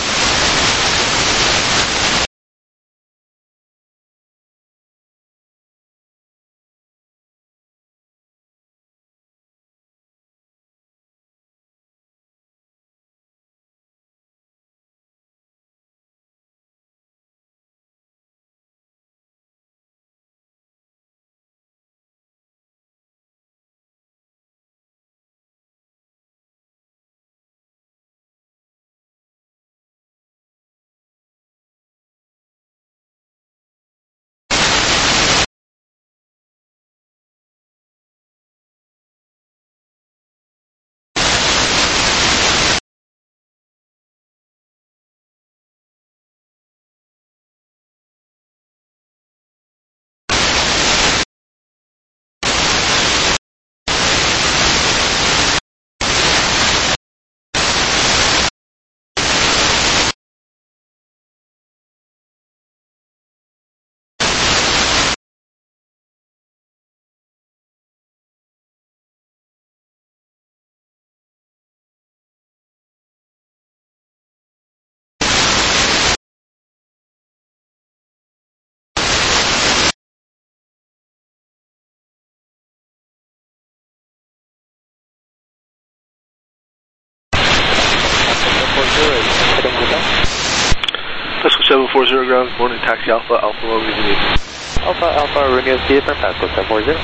Pasco seven four zero ground, morning taxi Alpha, Alpha Romeo Juliet. Alpha, Alpha, Romeo Juliet for Pasco seven four zero.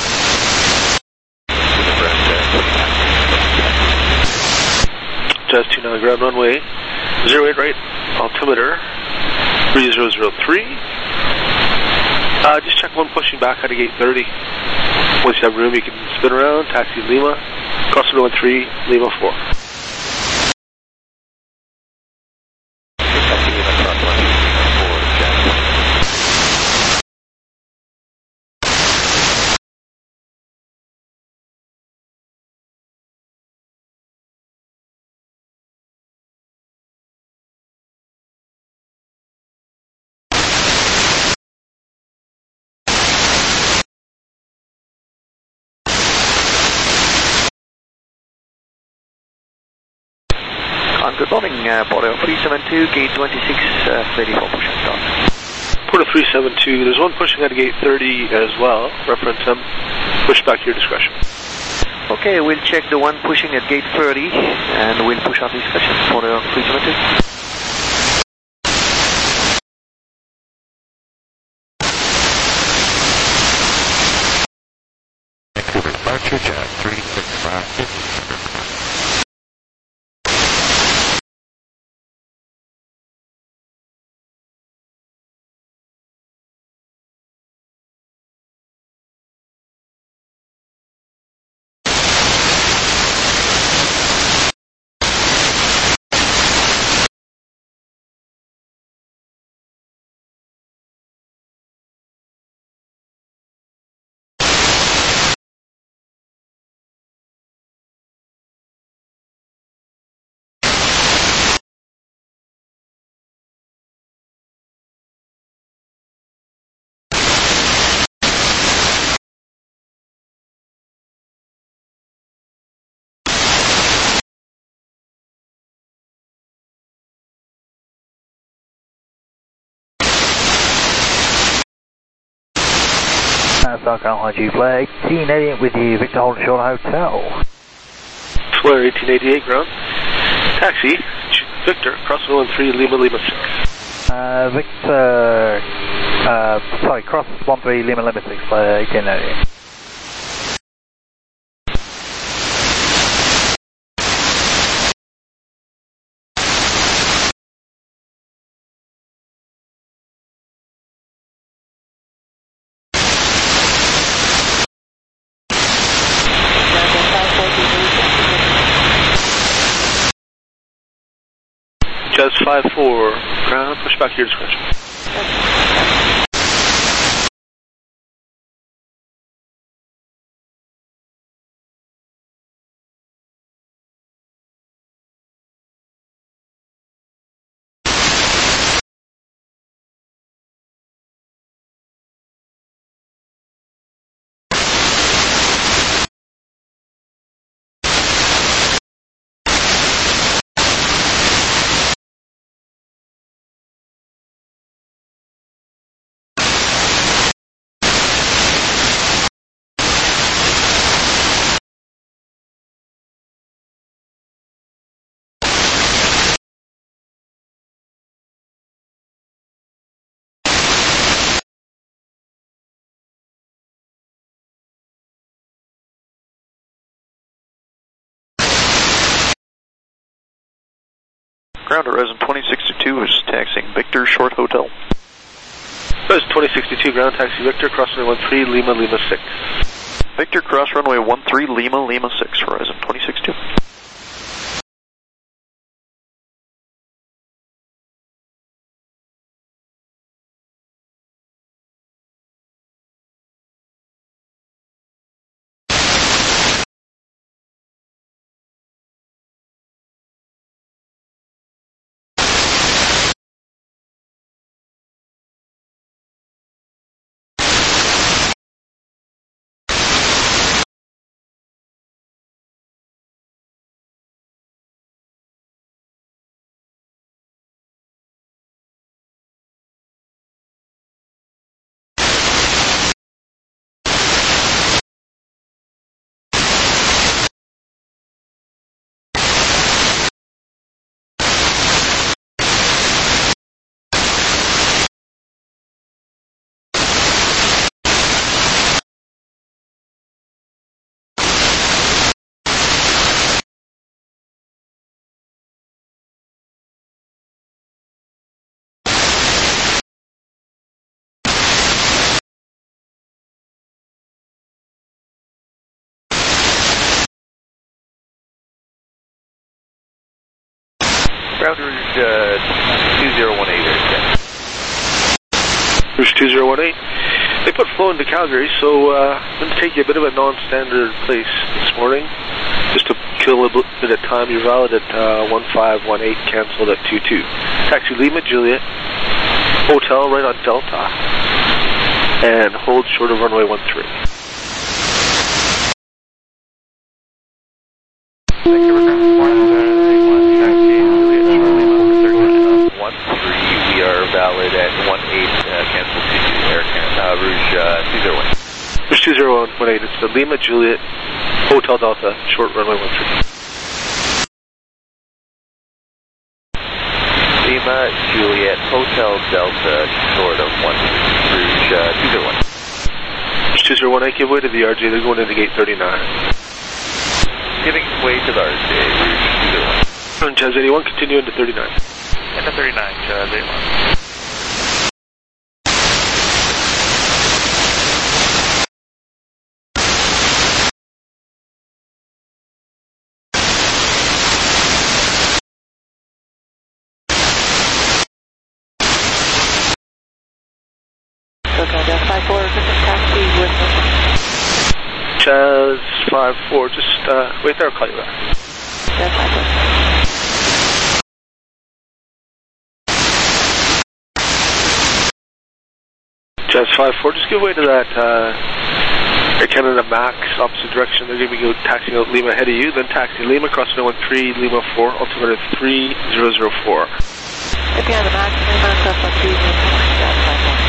Jazz two nine ground, runway zero eight right, altimeter three zero zero three. Uh, just check one pushing back out of gate thirty. Once you have room, you can spin around, taxi Lima, crossing one three, Lima four. Good morning, uh, Bordeaux three seven two, gate twenty-six, uh, ready for push and start. Porter three seven two, there's one pushing out of gate thirty as well, reference him, push back to your discretion. Okay, we'll check the one pushing at gate thirty, and we'll push our discretion, Bordeaux three seven two. Vancouver departure, Jazz three six five. Southbound High G Flag, eighteen eighty-eight with you, Victor Holden Short Hotel. Flare eighteen eighty-eight ground. Taxi, Victor, crossing one three, Lima, Lima six. Uh, Victor, uh, sorry, cross one three, Lima, Lima six, uh, eighteen eighty-eight. Jazz five four, ground, push back to your discretion. Ground Horizon twenty sixty-two is taxiing Victor Short Hotel. Horizon twenty sixty-two, ground taxi Victor, cross runway one three, Lima, Lima six. Victor, cross runway one three, Lima, Lima six, Horizon twenty sixty-two. Ground Rouge uh, two zero one eight, air Rouge two zero one eight. They put flow into Calgary, so uh, I'm going to take you a bit of a non-standard place this morning, just to kill a bit of time. You're valid at uh, one five one eight, canceled at two two. Taxi Lima, Juliet, hotel right on Delta, and hold short of runway one three. Thank you, one three, we are valid at one eight, uh, cancel two two, Air Canada, uh, Rouge uh, two zero one. Rouge two zero one eight, it's the Lima, Juliet, Hotel Delta, short runway one three. Lima, Juliet, Hotel Delta, short of one three, Rouge uh, two zero one. Rouge two zero one eight, give way to the R J, they're going into gate thirty-nine. Giving way to the R J, Rouge two zero one. Jazz eighty-one, continue into thirty-nine. Into thirty-nine, Jazz eighty-one. Okay, five four, taxi with Jazz five four, just uh, wait there, I'll call you back. Jazz five four. Jazz five four, just give way to that uh, Air Canada Max, opposite direction. They're going to be taxiing out Lima ahead of you, then taxi Lima, cross runway one three, Lima four, altimeter three zero zero four. Air Canada Max, Lima, cross one three, Lima four, Jazz five four.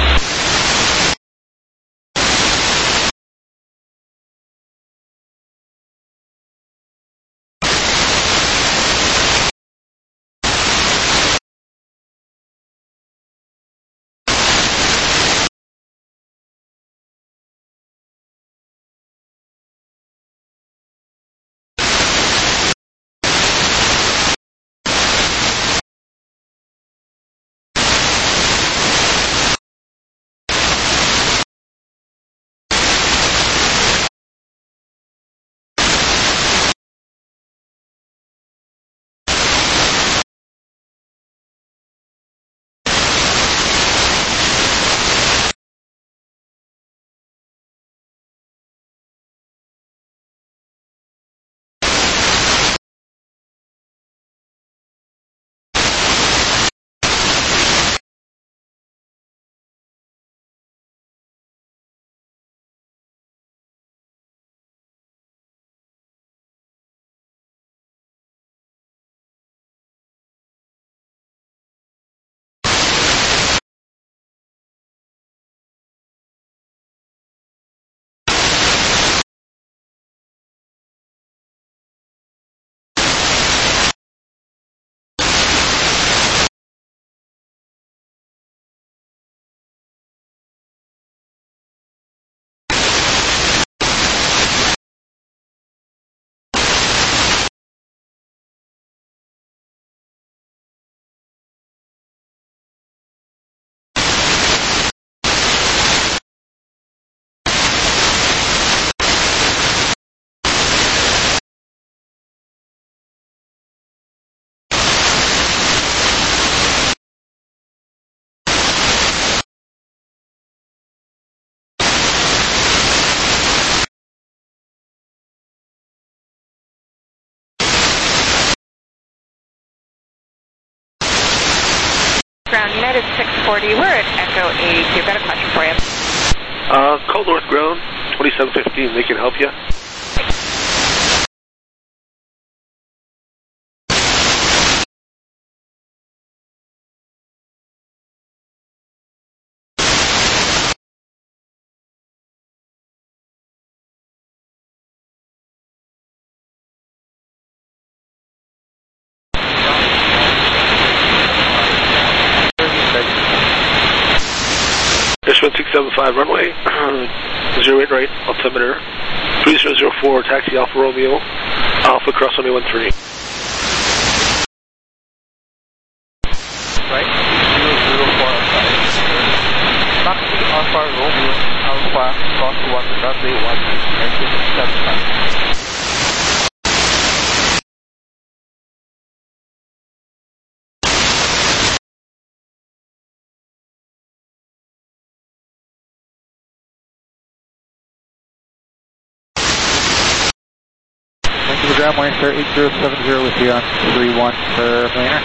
Ground United six forty, we're at Echo eighty-two. Got a question for you. Uh, call North Ground, twenty-seven fifteen, they can help you. Airspan six seven five, runway, zero eight right, altimeter, three zero zero four, taxi Alpha Romeo, Alpha cross runway one three. Right, zero zero four, taxi Alpha Romeo, Alpha cross one runway one three, airspan six seven five. Thank you for ground, Morning Star eight zero seven zero with you on three one for Millionaire.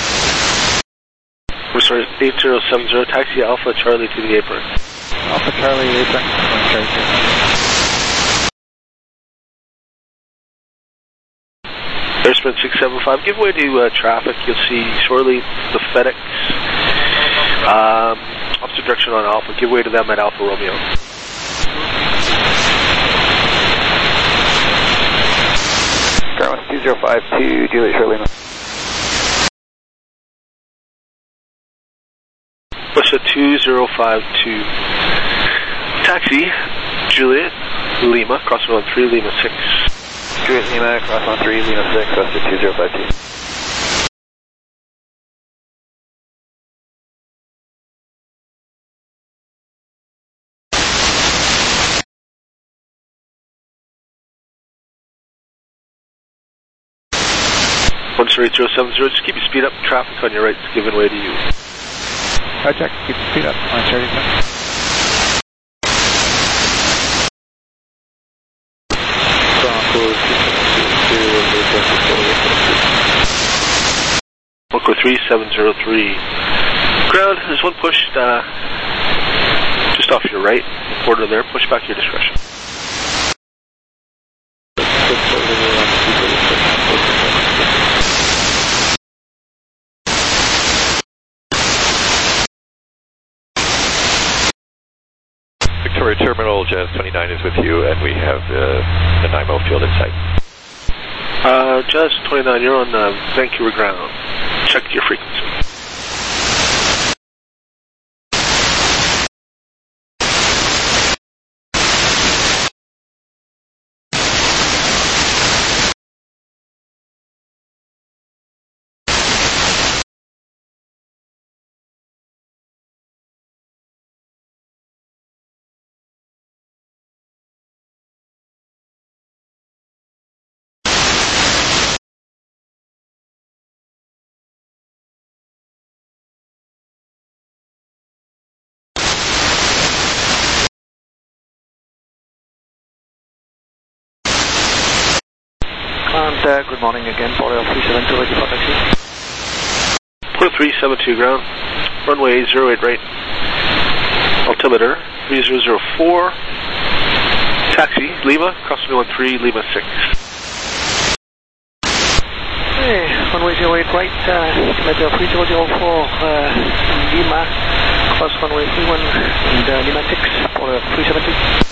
We're sorry, eight zero seven zero, taxi Alpha Charlie to the apron. Alpha Charlie apron, Morning Star eight zero seven zero. Airspan six seven five, give way to uh, traffic. You'll see shortly the FedEx um, opposite direction on Alpha. Give way to them at Alpha Romeo. Ground two zero five two, Juliet Charlie. What's a two zero five two? Taxi, Juliet, Lima, cross one three, Lima six. Juliet Lima, cross one three, Lima six, Western two zero five two. one zero eight zero seven zero, just keep your speed up. Traffic on your right is giving way to you. Right check, keep the speed up. Morning Star eight zero seven. Local three seven zero three. Ground, there's one pushed uh, just off your right, border there. Push back your discretion. Victoria Terminal, Jazz twenty-nine is with you, and we have uh, the Nanaimo field in sight. Uh, Jazz twenty-nine, you're on uh, Vancouver ground. Check your frequency. And uh, good morning again, Port three seven two, ready for taxi. Port three seven two ground, runway zero eight right, altimeter three zero zero four, taxi Lima, cross runway one three, Lima six. Hey, runway zero eight right, uh, altimeter three zero zero four, uh, Lima, cross runway three one, and uh, Lima six, Port three seven two.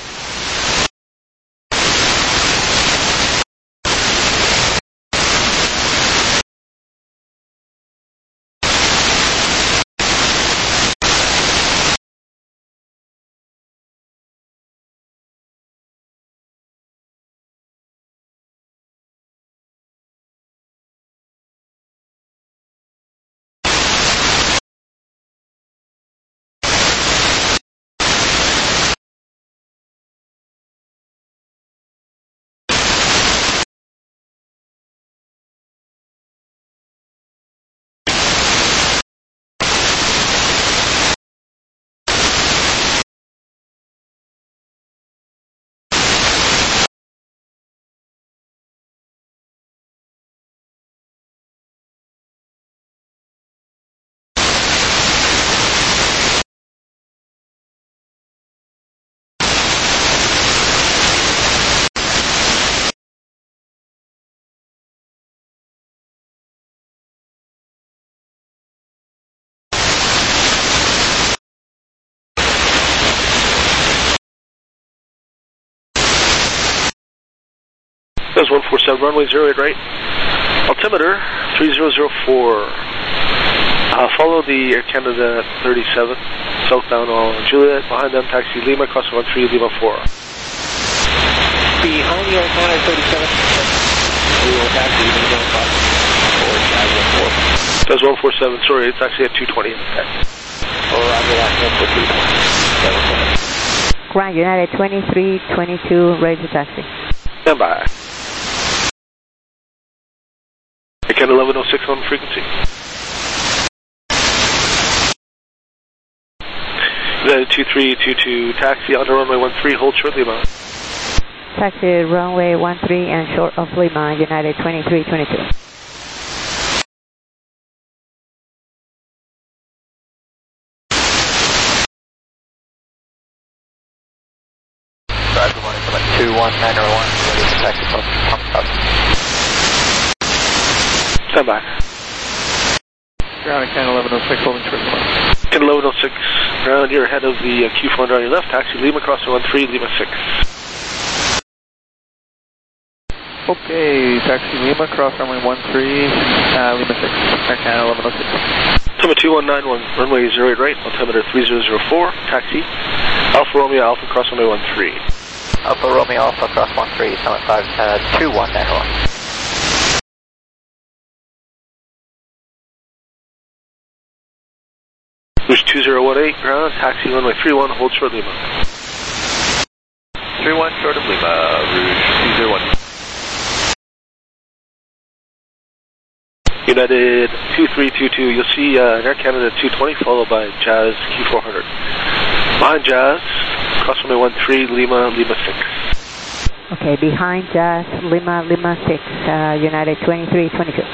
Does one four seven, runway zero eight right. Altimeter three zero zero four. Uh, follow the Air Canada thirty-seven, southbound on Juliet. Behind them, taxi Lima, cross one three, Lima four. Behind the Air Canada thirty-seven, we will taxi Lima cross forward, one four. Does one four seven, sorry, it's actually at two twenty. Okay. Oh, roger that, one four two. Ground United twenty-three twenty-two, ready to taxi. Stand by. Air Canada eleven oh six on frequency. United two three two two, taxi onto runway one three, hold short Lima. Taxi runway one three and short of Lima, United twenty-three twenty-two. Drive the one for like two one nine oh one, ready to taxi from up. Stand by. Ground Canada eleven oh six, holding short Lima. Canada eleven oh six, ground, you're ahead of the uh, Q four hundred on your left, taxi Lima, crossing one three, Lima six. Okay, taxi Lima, cross runway one three, uh, Lima six, Air Canada eleven oh six. Altimeter two one nine one, runway zero eight right, altimeter three zero zero four, taxi, Alpha Romeo Alpha, cross runway one three. Alpha Romeo Alpha, cross one three, summit five, uh, two one nine one. Rouge two zero one eight, ground, taxi runway three one, hold short Lima. three one, short of Lima, Rouge two zero one. United two three two two, you'll see uh, Air Canada two twenty, followed by Jazz Q four hundred. Behind Jazz, cross runway one three, Lima, Lima six. Okay, behind Jazz, Lima, Lima six, uh, United twenty-three twenty-two.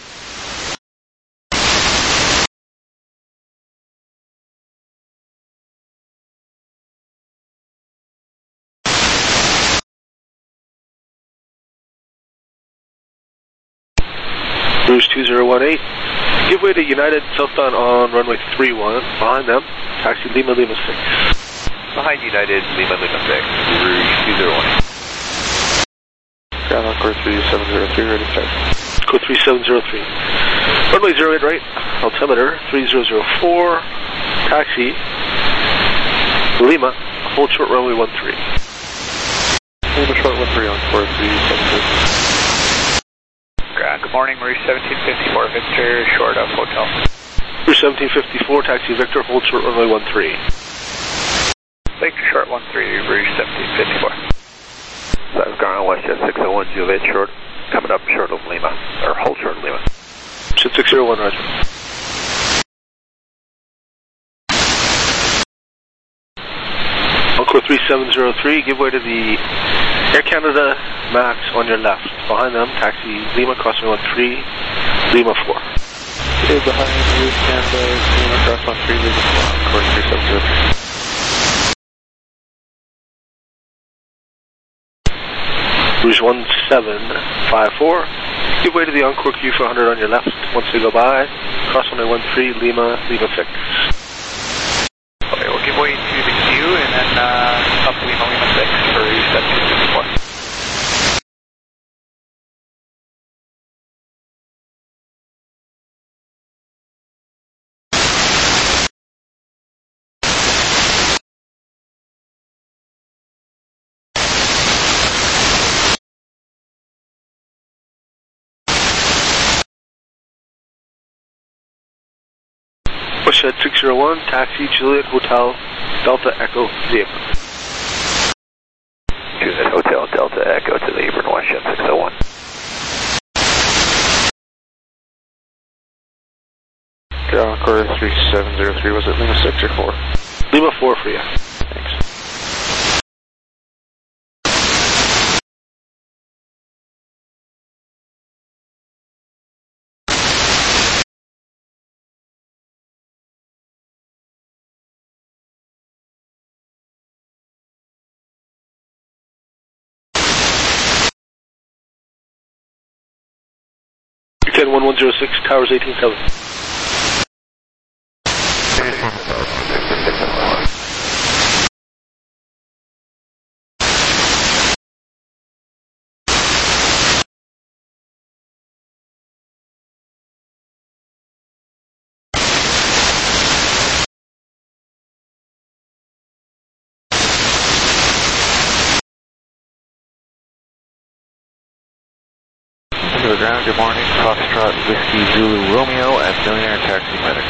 Rouge two zero one eight, give way to United southbound on runway three one. Behind them, taxi Lima, Lima six. Behind United, Lima, Lima six, Rouge two zero one eight. Ground Encore three seven zero three, ready to taxi. Code three seven zero three. Runway zero eight right, altimeter three zero zero four, taxi Lima, hold short runway one three. Lima short one three on Encore three seven zero three. Good morning, Rouge seventeen fifty-four, Victor, short of hotel. Rouge seventeen fifty-four, taxi Victor, hold short runway one three. Victor, short one three, Rouge seventeen fifty-four. South Garden, WestJet six oh one, Juliet, short, coming up short of Lima, or hold short of Lima. Shit six zero one, roger. Encore three seven zero three, give way to the Air Canada Max on your left. Behind them, taxi Lima, crossing one three, Lima four. Okay, behind Air Canada, Lima, cross one three, Lima four, Encore three seven zero three. Rouge one seven five four, give way to the Encore Q four hundred on your left. Once they go by, cross runway one three, Lima, Lima six. Okay, we'll give way to the Q and then uh, up Lima, Lima six for Rouge seventeen fifty-four. Bushhead six zero one, taxi Juliet Hotel, Delta Echo, Zebra. Juliet Hotel, Delta Echo to the Hebron, WestJet six oh one. Ground Encore three seven zero three, was it Lima six or four? Lima four for you. Thanks. ten one one zero six, towers eighteen seven. Vancouver ground, good morning. Foxtrot Whiskey Zulu Romeo at Millionaire Taxi Medic.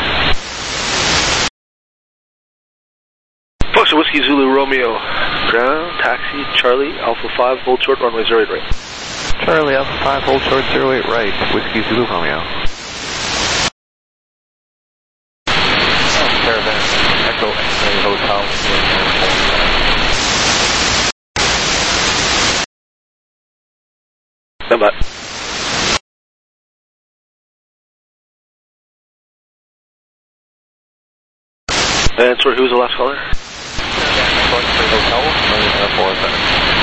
Foxtrot Whiskey Zulu Romeo, ground, taxi, Charlie, Alpha five, hold short, runway zero eight right. Charlie, Alpha five, hold short, zero eight right, Whiskey Zulu Romeo. Caravan, Echo X-ray Hotel. Stand by. And sorry, who was the last caller? Hotel, Millionaire four seven.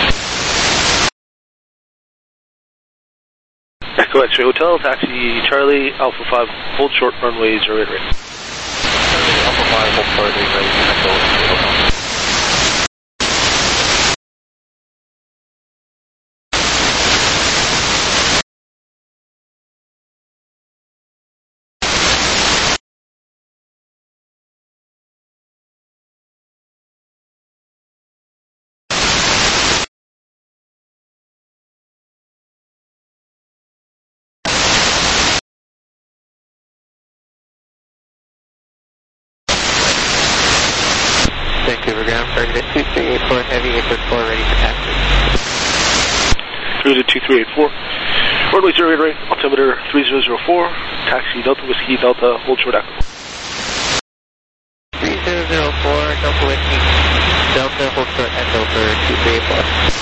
Echo X-ray Hotel, taxi, Charlie, Alpha five, hold short, runway zero eight right. Alpha five, hold short, eight right, Echo X-ray Hotel. Vancouver ground, target at two three eight four, heavy eight foot four, ready for taxi. Cruise at two three eight four, runway zero eight right, altimeter three zero zero four, taxi, Delta Whiskey, Delta, hold short, Echo. three zero zero four, Delta Whiskey, Delta, hold short, Echo for two three eight four.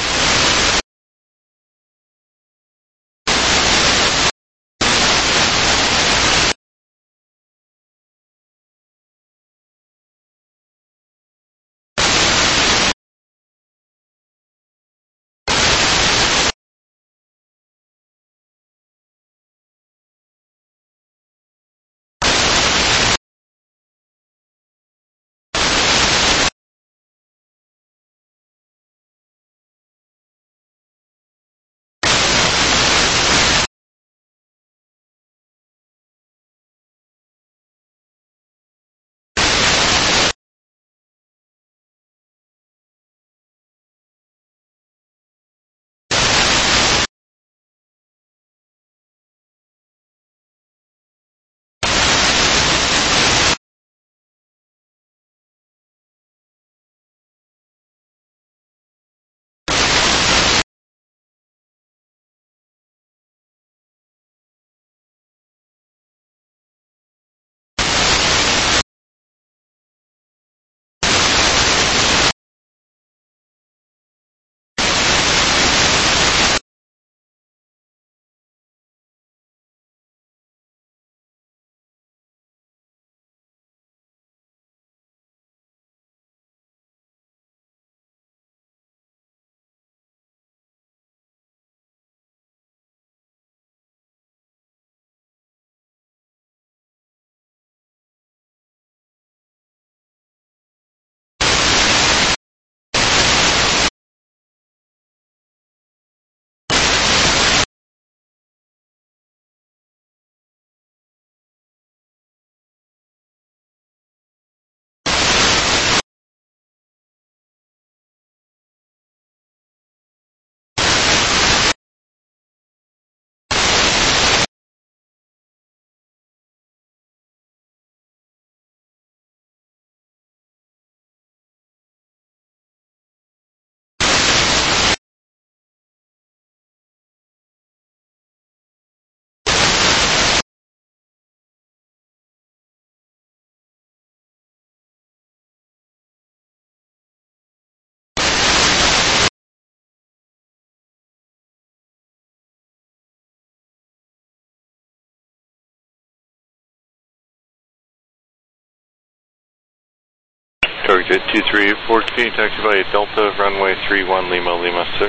Target two three eight four, continue taxi by Delta, runway three one Lima, Lima six.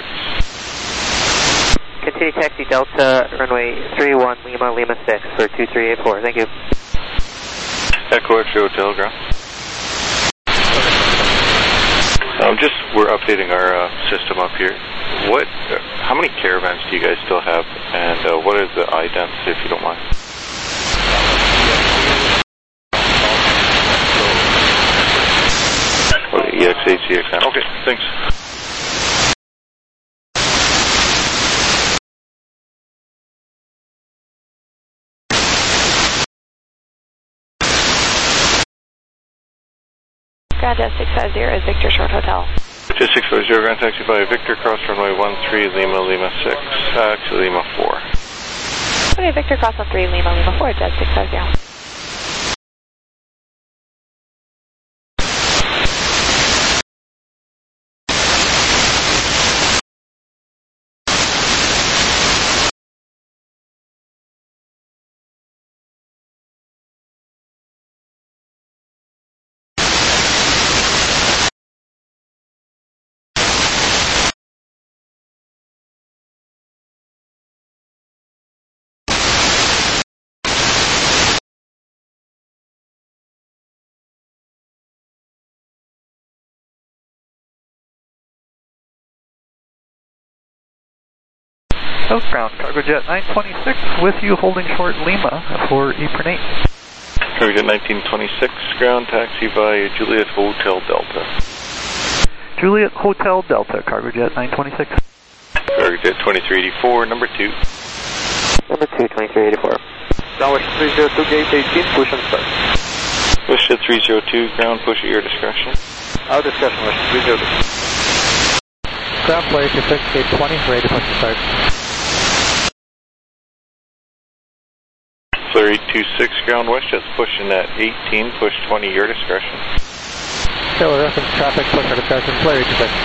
Continue taxi Delta, runway three one Lima, Lima six for two three eight four, thank you. Echo X-ray Hotel ground. Um, just, we're updating our uh, system up here. What, uh, how many caravans do you guys still have, and uh, what are the idents, if you don't mind? E X eight, C X nine. Okay, thanks. Ground Jet six five zero is Victor Short Hotel. Jet six five zero, ground taxi by Victor, cross runway one three, Lima, Lima six, taxi Lima four. Okay, Victor, cross one three, Lima, Lima four, Jet six five zero. Southbound, Cargo Jet nine twenty-six with you holding short Lima for Epernate. Cargo Jet nineteen twenty-six, ground taxi by Juliet Hotel Delta. Juliet Hotel Delta, Cargo Jet nine twenty-six. Cargo Jet twenty-three eighty-four, number two. Number two, twenty-three eighty-four. Downwish three zero two, gate eighteen, push and start. Wish Jet three zero two, ground push at your discretion. Our discretion, Wish three zero two. Ground player two six, gate twenty, ready to push and start. Flurry two six, ground west, just pushing at eighteen, push twenty, your discretion. Taylor reference traffic, push our discretion, Flurry two six.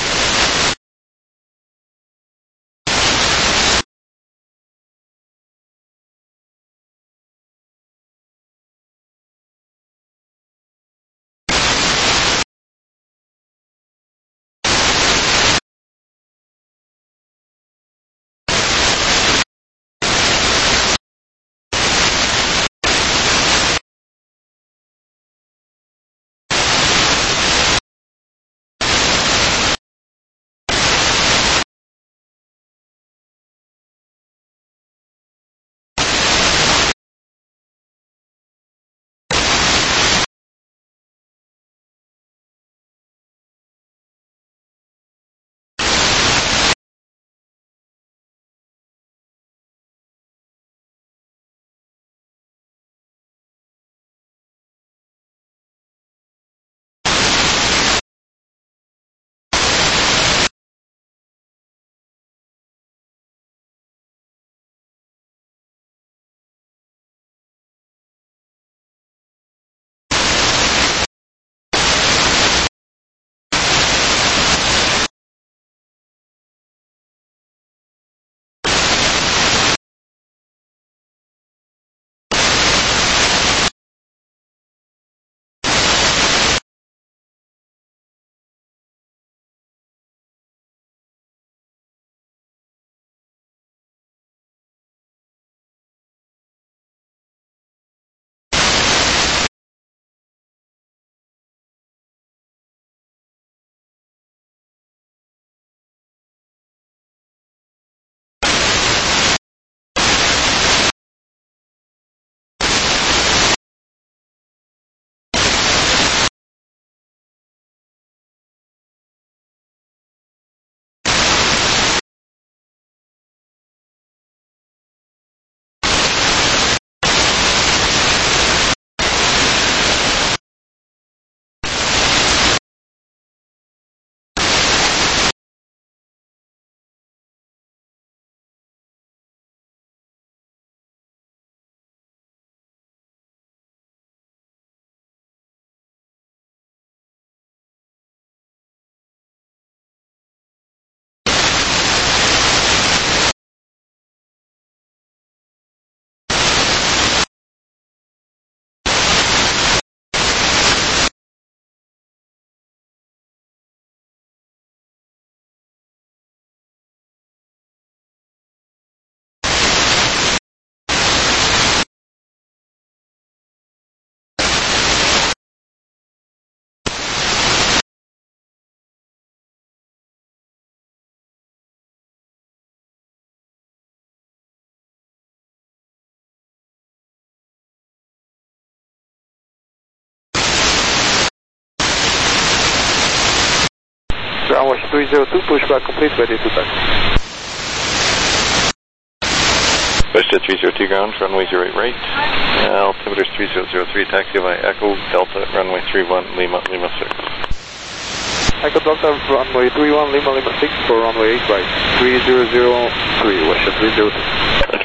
Groundwash three zero two, pushback complete, ready to taxi. Wish WestJet three zero two ground, runway zero eight right. Uh, altimeter three zero zero three, taxi by Echo Delta, runway three one, Lima, Lima six. Echo Delta, runway three one, Lima, Lima six for runway eight right. three zero zero three, WestJet three zero two.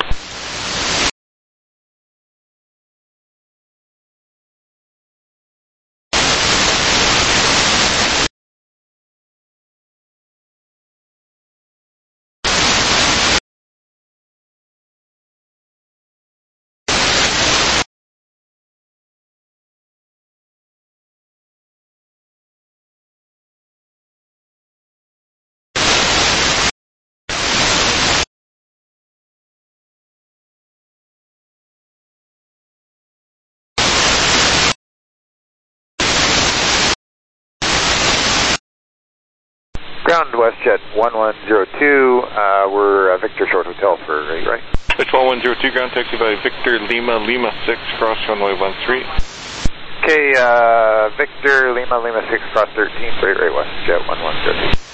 Ground WestJet one one zero two, uh, we're uh, Victor Short Hotel for eight right. Victor one one zero two, ground taxi by Victor Lima, Lima six, cross runway one three. Okay, uh, Victor Lima, Lima six, cross thirteen for eight right WestJet one one zero two.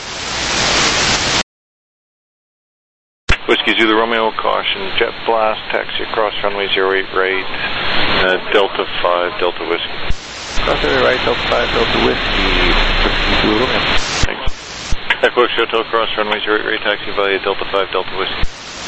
Whiskey Zulu Romeo, caution, jet blast, taxi across runway zero eight right, uh, Delta five, Delta Whiskey. Cross zero right, Delta five, Delta Whiskey, Whiskey Zulu Romeo. Thanks. Echo X Hotel, cross runway zero eight right, taxi by Delta five, Delta Whiskey.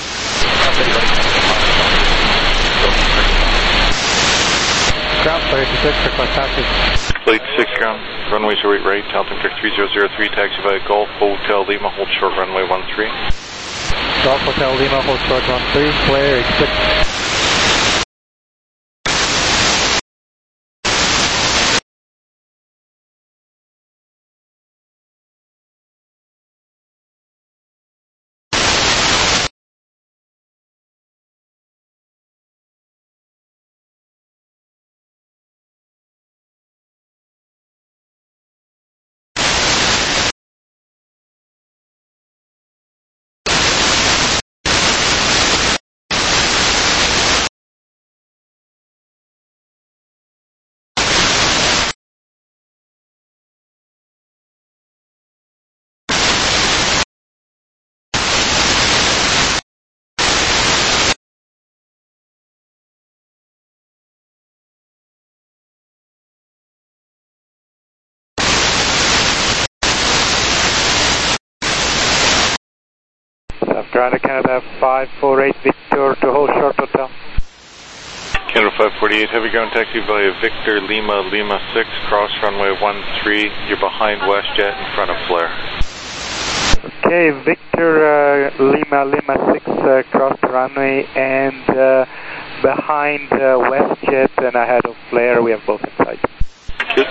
Ground Flight eighty-six, request taxi. Flight six ground, runway zero eight right, altimeter three zero zero three, taxi by Golf Hotel Lima, hold short runway one three. Golf Hotel Lima, hold short one three, flare eighty-six. Ground Canada five four eight Victor to hold short hotel. Canada five forty-eight, heavy ground taxi via Victor Lima, Lima six, cross runway one three. You're behind WestJet in front of flare. Okay, Victor uh, Lima, Lima six, uh, cross the runway and uh, behind uh, WestJet and ahead of flare. We have both inside. Good.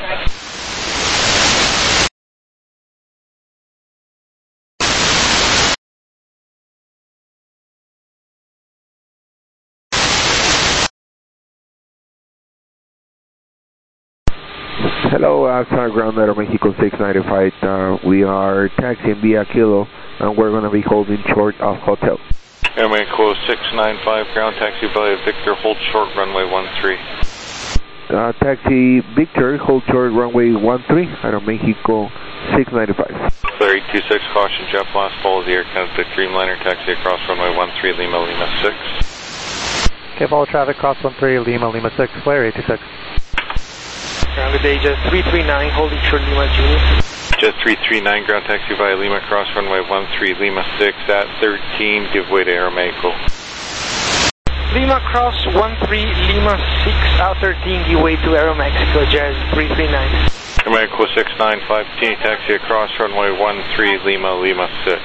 Hello, outside ground Aeromexico six ninety-five. Uh, we are taxiing via Kilo, and we're going to be holding short of hotel. Aeromexico six ninety-five, ground taxi via Victor, hold short runway one three. Uh, taxi Victor, hold short runway one three, Aeromexico six ninety-five. Flare eight two six, caution, jet blast, follow the Air Canada Dreamliner, taxi across runway one three, Lima, Lima six. Okay, follow traffic, cross one three, Lima, Lima six, flare eight two six. Ground today, Jet three three nine, holding short Lima Juliet. Jet three three nine, ground taxi via Lima, cross runway one three, Lima six, at thirteen, give way to Aeromexico. Lima cross one three, Lima six, out thirteen, give way to Aeromexico, Jet three three nine. Aeromexico six nine five T, taxi across runway one three, Lima, Lima six.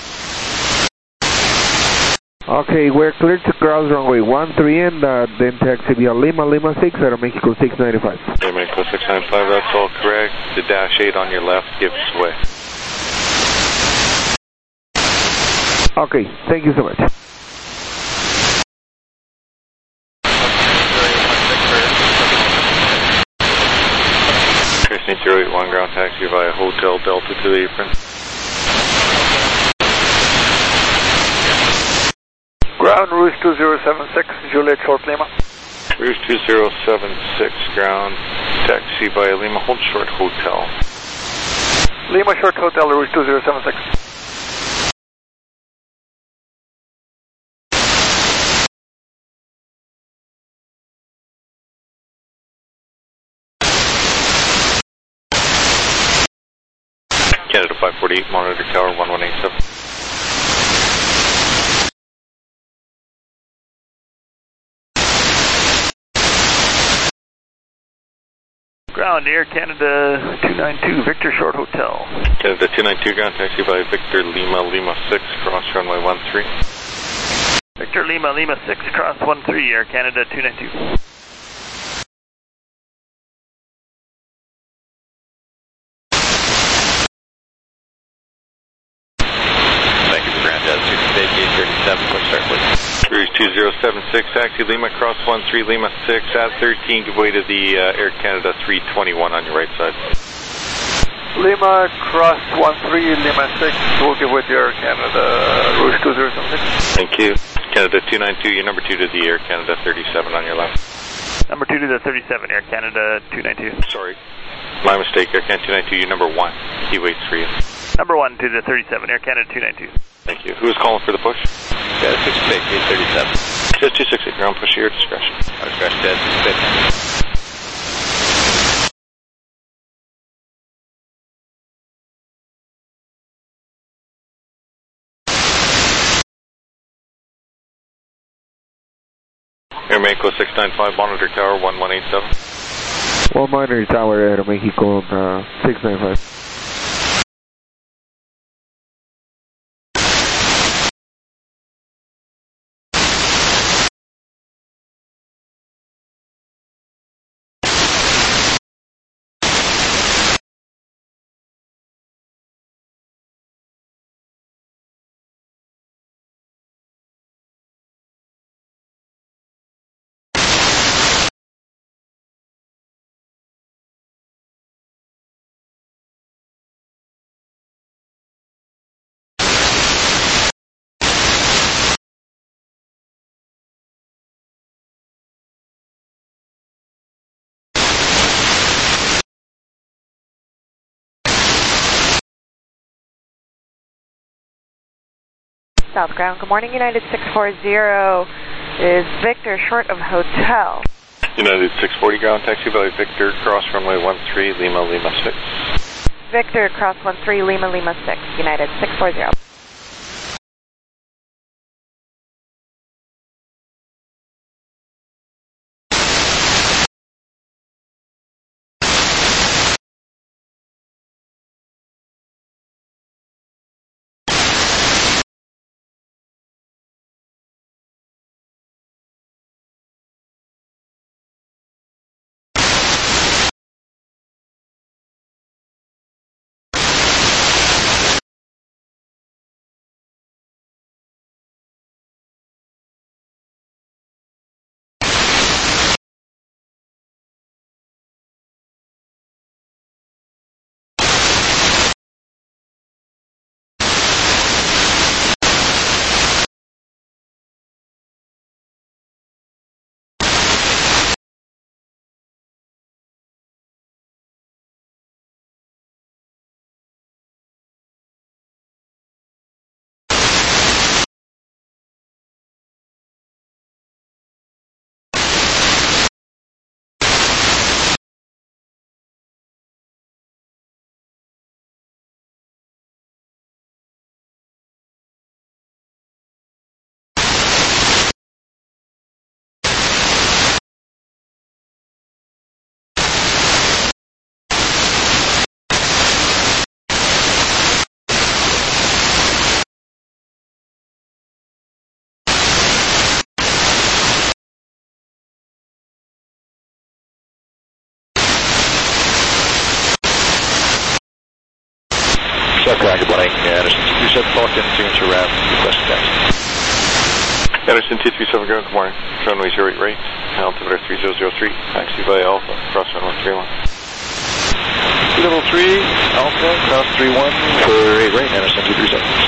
Okay, we're cleared to cross runway one three and uh, then taxi via Lima, Lima six, Aeromexico six ninety-five. Aeromexico six ninety-five, that's all correct. The dash eight on your left gives way. Okay, thank you so much. Cessna zero eight one, ground taxi via Hotel Delta to the apron. Ground Rouge two zero seven six, Juliet Short Lima. Rouge two zero seven six, ground taxi via Lima, hold short hotel. Lima Short Hotel, Rouge two zero seven six. Canada five forty-eight, monitor tower one one eight seven. Ground, Air Canada two nine two, Victor Short Hotel. Canada two nine two, ground taxi by Victor Lima Lima six, cross runway one three. Victor Lima Lima six, cross one three, Air Canada two nine two. Thank you for ground jazz two six eight thirty-seven, quick start please. Cruise two zero seven six, taxi Lima, cross one three, Lima six, at thirteen, give way to the uh, Air Canada three twenty-one on your right side. Lima, cross one three, Lima six, we'll give way to Air Canada, Rouge two zero seven six. Thank you. Canada two nine two, you're number two to the Air Canada thirty-seven on your left. Number two to the thirty-seven, Air Canada two nine two. Sorry, my mistake, Air Canada two nine two, you're number one, he waits for you. Number one to the thirty-seven, Air Canada two nine two. Thank you. Who is calling for the push? Jazz six eight eight thirty-seven. Jazz two six eight, ground push at your discretion. Our discretion, Jazz six eight. Air Mexico six nine five, monitor tower one one eight seven. One monitor tower, Air Mexico uh, six nine five. South ground, good morning, United six four zero is Victor short of hotel. United six forty, ground taxi by Victor, cross runway one three, Lima Lima six. Victor, cross one three, Lima Lima six, United six four zero. South good morning, Anderson two three seven, Falcon, signature wrap, request taxi. Anderson two three seven, ground, good morning. Runway zero eight right, altimeter three zero zero three, taxi by Alpha, cross runway three one. Level three, Alpha, cross three one for eight right, Anderson two three seven.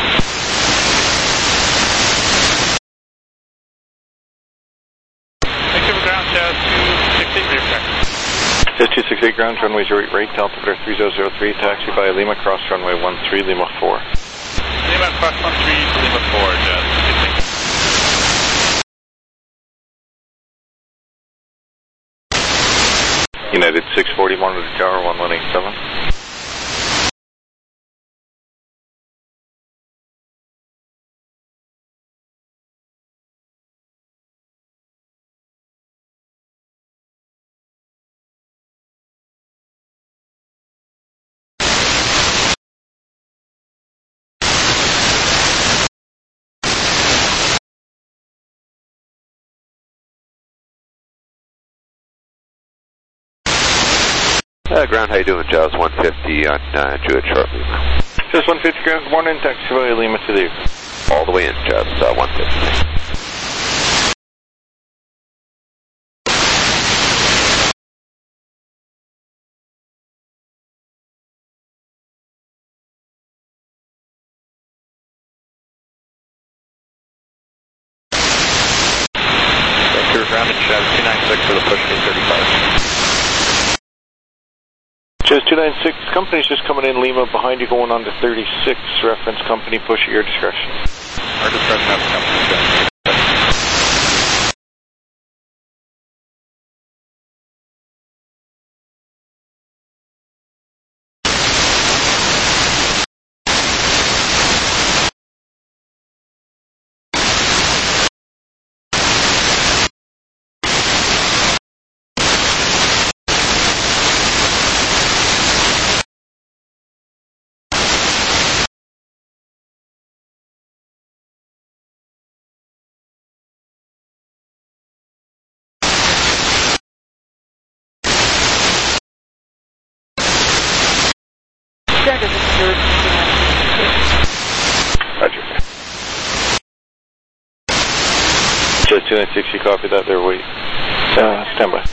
Thank you for ground, Jazz two six eight, rear Jazz two six eight, ground, runway zero eight right, altimeter three zero zero three, taxi by Lima, cross runway one three, Lima four. Lima, cross one three, Lima four, Jazz two six eight. United six forty, monitor tower one one eight seven. Uh, ground, how you doing? Jaws one fifty on uh, Jewett Short Lima. Just one fifty ground, good morning, taxi via Lima to the apron. All the way in, Jaws uh, one fifty. Grounded Jazz two nine six for the push to thirty-five. Jazz two nine six, company's just coming in Lima behind you going on to thirty-six. Reference company, push at your discretion. Our discretion has company. Roger. Jazz two nine six, you copy that there, wait. Uh, stand by.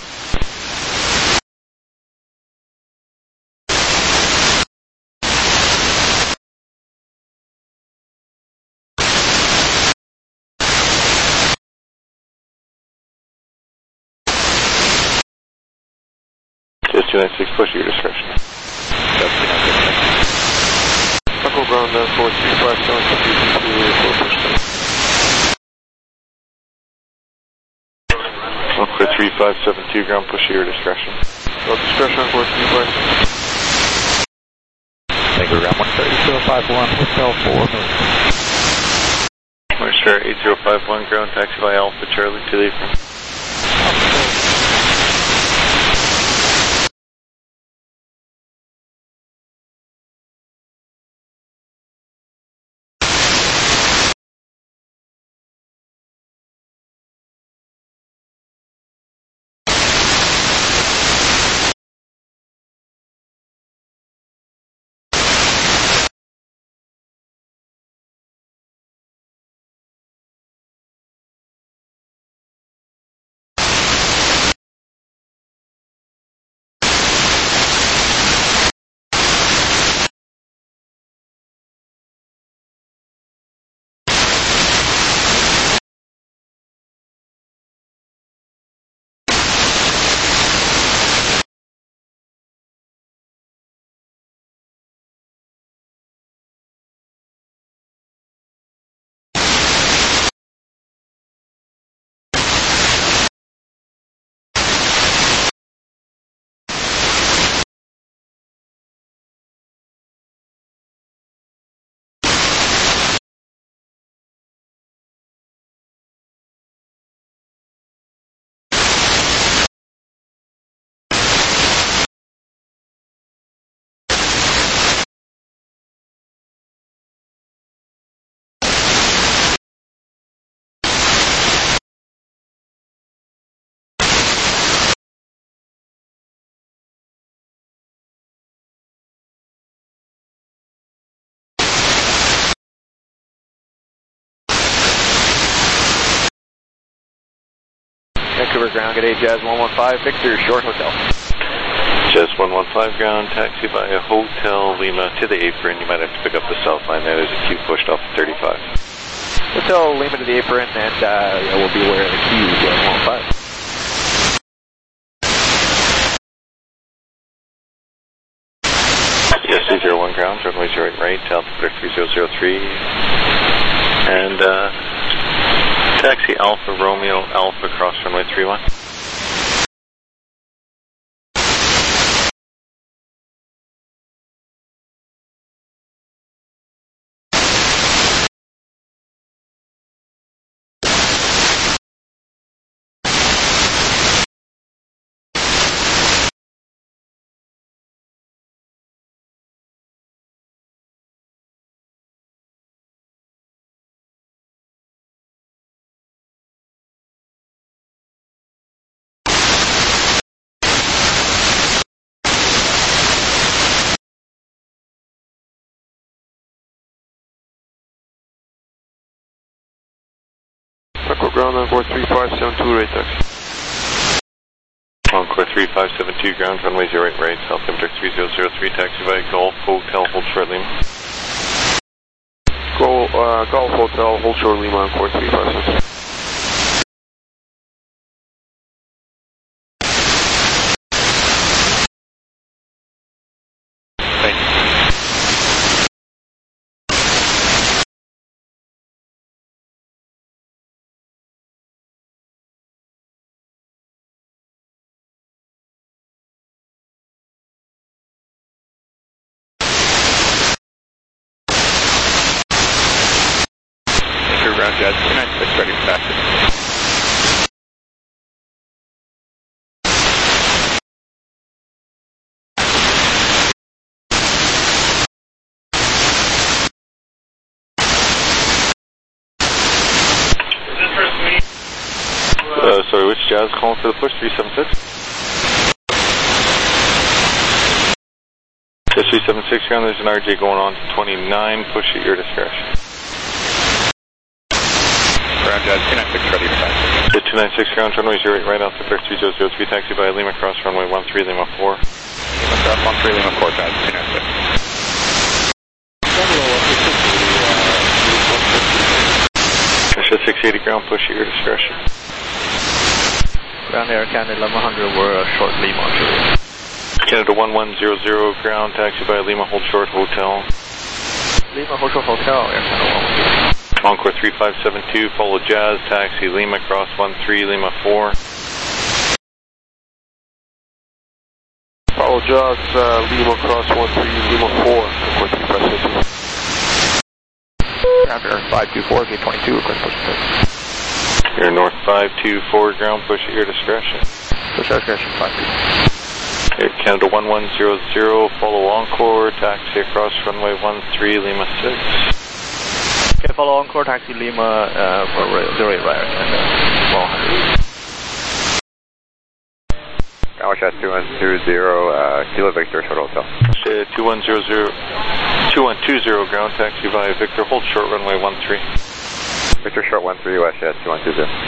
Jazz two nine six, push at your discretion. Jazz two nine six. Echo ground uh, four three five seven, confusing to four push seven. One for three five seven two, ground push at your discretion. Well, discretion on four three five. Thank you, ground one thirty, zero five one, hotel four. Moisture eight zero five one, ground taxi by Alpha Charlie to the apron. Vancouver ground, good day, Jazz one one five, Victor Short Hotel. Jazz one one five, ground taxi by a Hotel Lima to the apron. You might have to pick up the south line there. There's a queue pushed off at thirty-five. Hotel Lima to the apron, and uh, yeah, we'll be aware of the queue, Jazz one one five. Yes, two zero one ground, runway zero eight right, altimeter three zero zero three. And uh, taxi Alpha Romeo Alpha cross runway three one. ground Encore three five seven two, right taxi. Encore three five seven two, ground, runway zero eight right, altimeter three zero zero three, taxi by Golf Hotel, hold short Lima. Go, uh, Golf Hotel, hold short Lima, Encore three five seven two. Ground Jazz two nine six, ready for taxi. Uh, sorry, which Jazz calling for the push? three seven six? Yes, three seven six, ground, there's an R J going on to twenty-nine, push at your discretion. Ground Jazz two nine six, ready for taxi. The two nine six, ground, runway zero eight right, altimeter three zero zero three, taxi by Lima, cross runway one three, Lima four. Lima cross one three, Lima four, Jazz two nine six. six eighty, ground, push at your discretion. Ground Air Canada eleven hundred, we're a short Lima two. Canada one one zero zero, ground, taxi by Lima, hold short, hotel. Lima, hold short, hotel, Air Canada one one. Encore three five seven two, follow Jazz, taxi Lima, cross one three, Lima four. Follow Jazz, uh, Lima, cross one three, Lima four, Encore three five seven two. Ground Air five two four, gate twenty-two, request push to Air North five two four, ground, push at your discretion. Push at discretion, five two. Air Canada one one zero zero, follow Encore, taxi across runway one three, Lima six. Okay, follow Encore, taxi Lima, uh, for zero eight right, and uh, one hundred. Alcatraz two one two zero, uh, Kilo Victor, short hotel. Uh, two one zero zero, two one two zero, ground, taxi via Victor, hold short runway one three. Victor short one three, West Jet two one two zero.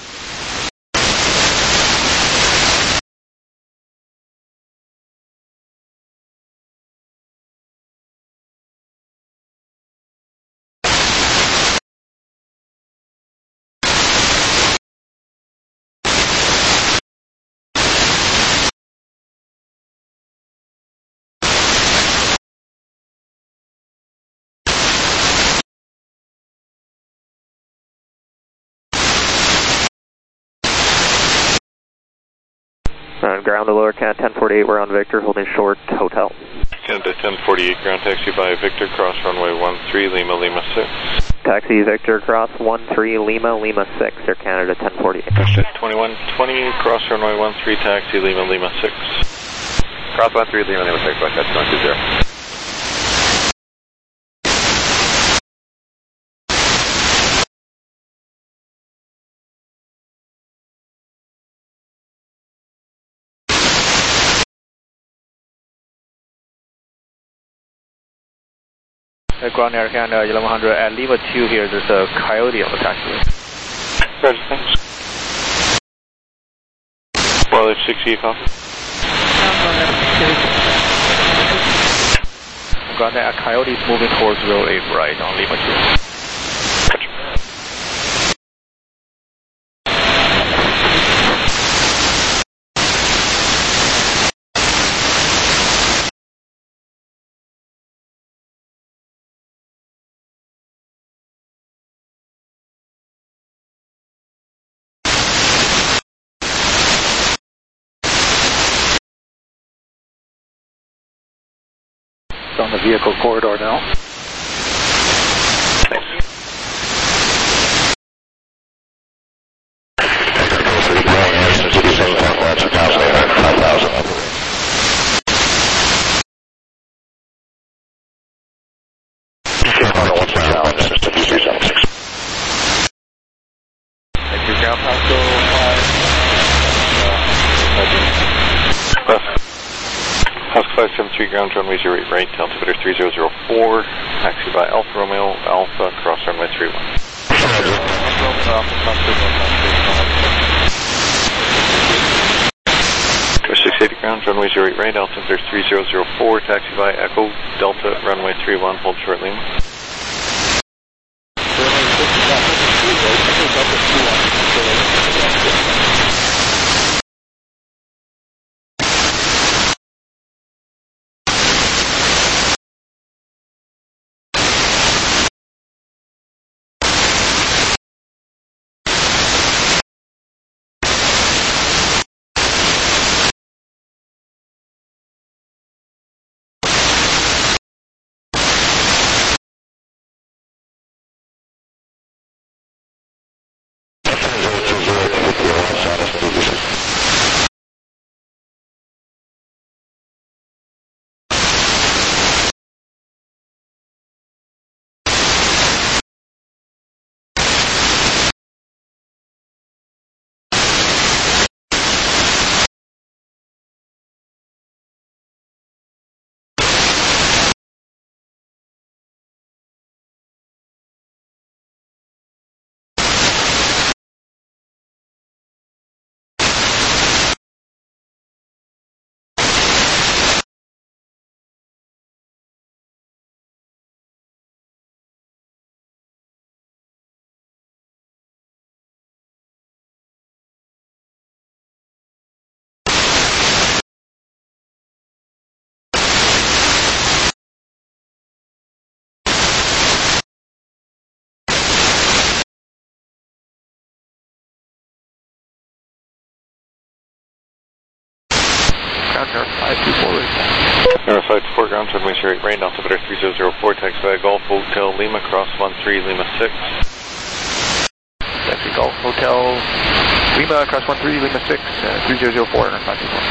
Uh, ground to lower Canada ten forty-eight, we're on Victor, holding short, hotel. Canada ten forty-eight, ground, taxi by Victor, cross runway one three, Lima, Lima six. Taxi Victor, cross one three, Lima, Lima six, Air Canada ten forty-eight. twenty-one twenty, cross runway one three, taxi Lima, Lima six. Cross one three, Lima, Lima six, West Jet two one two zero. Uh, Ground Air Canada eleven hundred, at Lima two here, there's a Coyote on the taxiway. Roger, thanks. Well, there's sixty-eight copy. Ground Air, Coyote is moving towards zero eight right on Lima two. On the vehicle corridor now. Thank you, ground Pasco five. Pasco five seven three, ground runway zero eight right, altimeter three zero zero four, taxi by Alfa Romeo, Alpha, cross runway three one. six eighty ground, runway zero eight right, altimeter three zero zero four, taxi via Echo, Delta, runway three one, hold short Lima. five two four right now. Air five two four ground, runway zero eight right, altimeter three zero zero four, taxi via Golf Hotel Lima, cross one three Lima six. Taxi Golf Hotel Lima, cross one three Lima six, uh, three zero zero four, and five two four.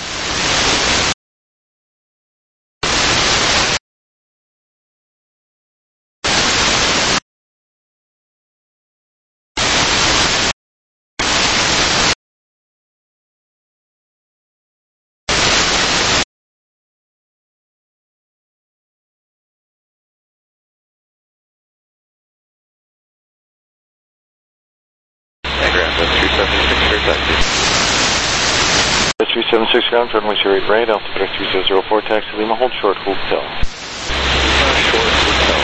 three seven six ground, runway zero eight right, altimeter three zero zero four, taxi Lima, hold short hotel. Short hotel,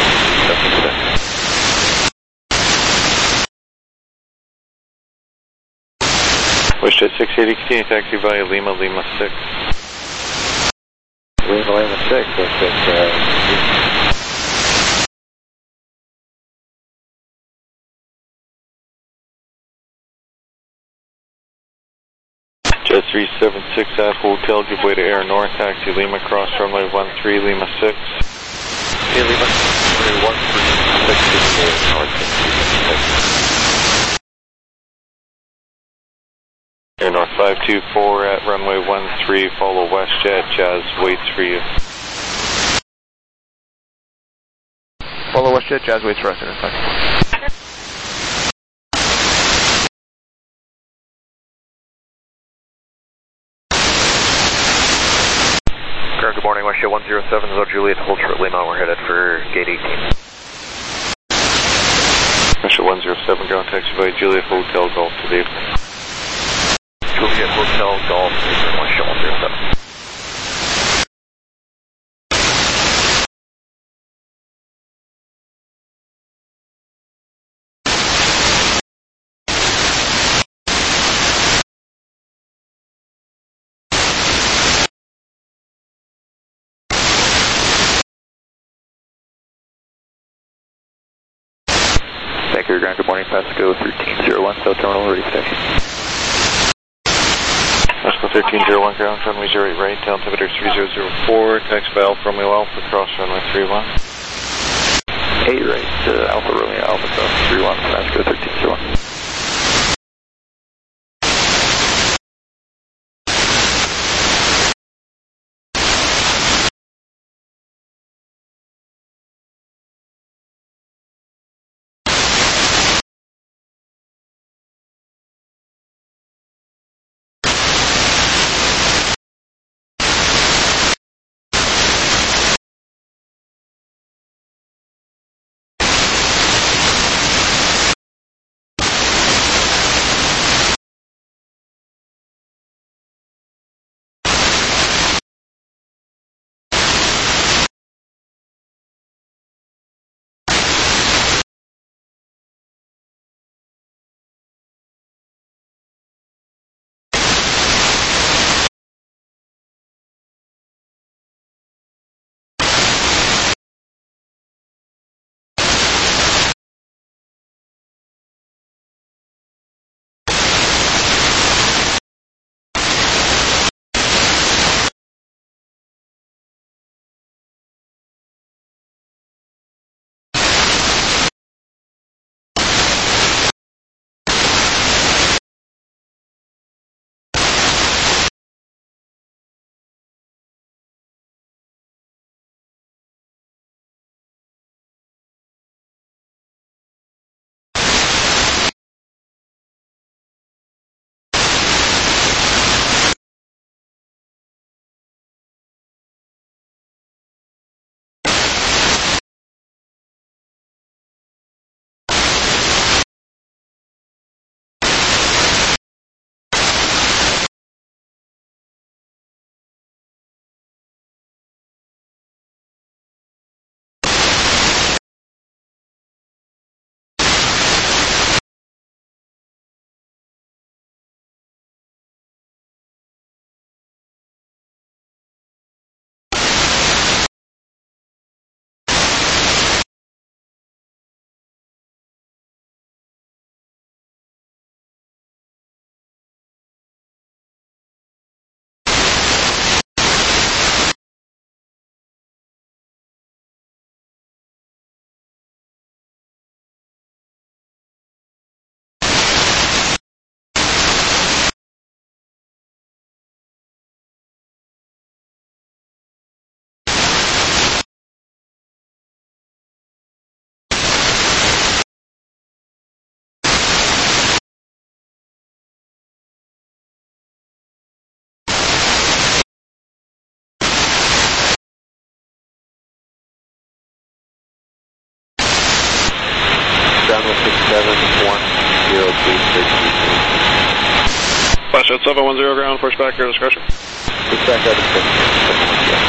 WestJet six eighty, continue taxi via Lima, Lima six. Lima, Lima six, that's it. Uh, Jet three seven six at Hotel, give way to Air North, taxi Lima, cross runway one three Lima six. Hey Lima, runway one three six, Air North, Air North five two four at runway one three, follow WestJet, Jazz waits for you. Follow WestJet, Jazz waits for us in five two four. Good morning, WestJet one zero seven, Zero Juliet, hold short Lima, we're headed for gate eighteen. WestJet one zero seven, ground taxi by Juliet Hotel Golf to the evening. Juliet Hotel Golf, WestJet one zero seven. Vancouver ground, good morning, Pasco thirteen zero one, South Terminal, ready for taxi. Pasco thirteen zero one ground, runway zero eight right, altimeter three zero zero four, taxi by Alfa Romeo Alpha, cross runway three one. eight right, uh, Alfa Romeo Alpha, cross three one, Pasco thirteen zero one. seven one zero two six three. Westjet seven one zero ground, push back your discretion. Push back our discretion. seven one zero.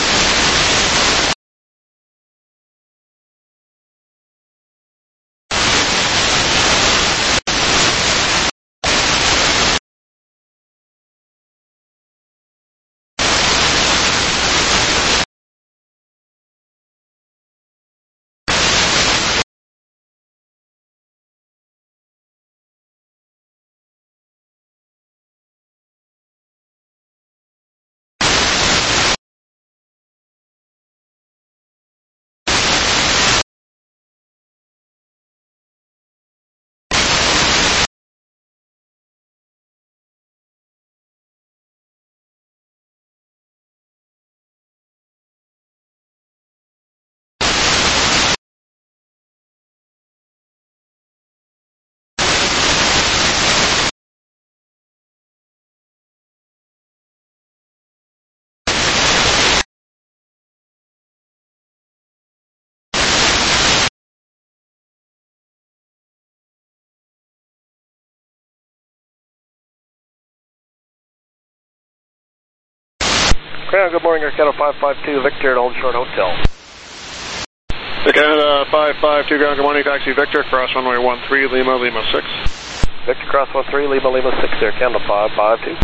Ground, good morning, Air Canada five five two, Victor at Old Short Hotel. Air Canada five five two, ground, good morning, taxi Victor, cross runway one three, Lima, Lima six. Victor, cross one three, Lima, Lima six, Air Canada five five two.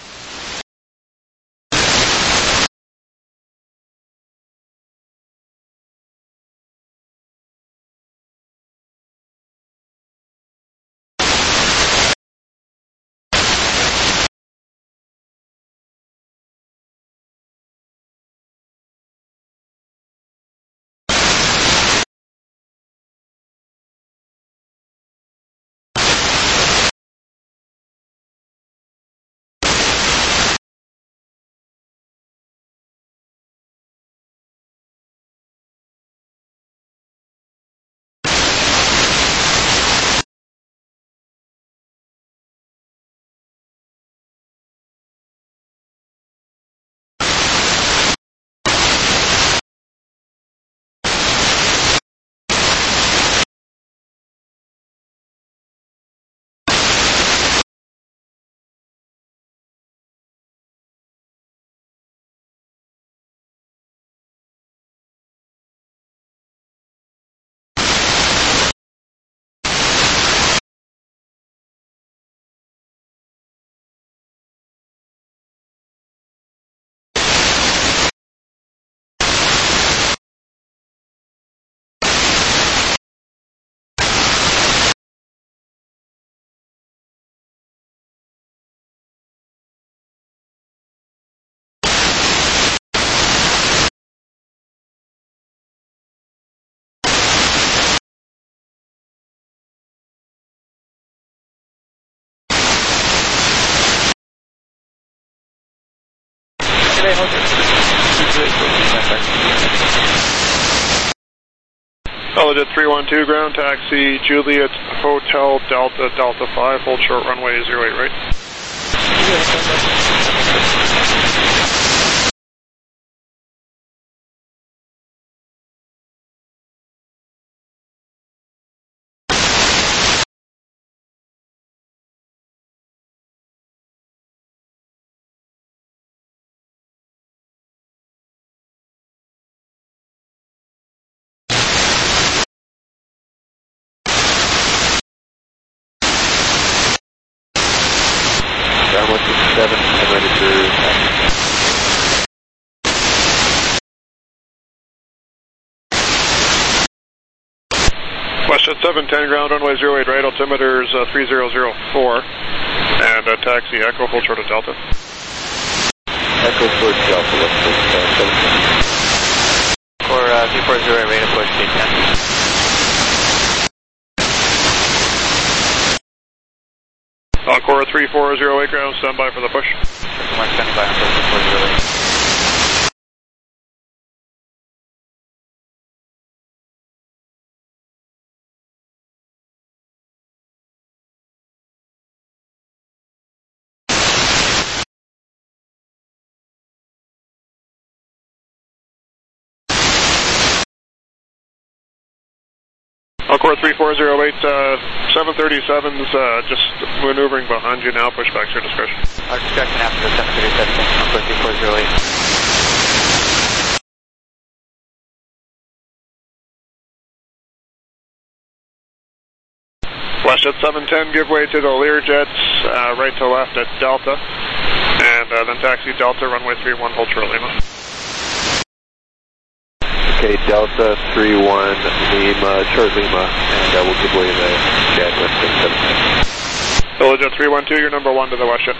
Holojet three one two, ground, taxi Juliet Hotel Delta Delta five, hold short runway zero eight right. seven, I'm ready for taxi. Westjet seven ten, ground, runway zero eight right, altimeter is uh, three zero zero four, and uh, taxi Echo, hold short of Delta. Echo towards Delta, let's push uh, seven ten. For uh, three four zero, rate of push, gate ten. Encore three four zero eight, ground, stand by for the push. One standing by on three four zero eight. Core three four zero eight, uh, seven thirty-sevens, uh, just maneuvering behind you now, pushback to your discretion. Our discretion after the seven thirty-seven, Core three four zero eight. WestJet seven ten, give way to the Learjets, uh, right to left at Delta, and uh, then taxi Delta, runway three one, hold short Lima. Okay, Delta three one, Lima, short Lima, and uh, we'll give way to the jet WestJet seven ten. Learjet three one two, you're number one to the WestJet.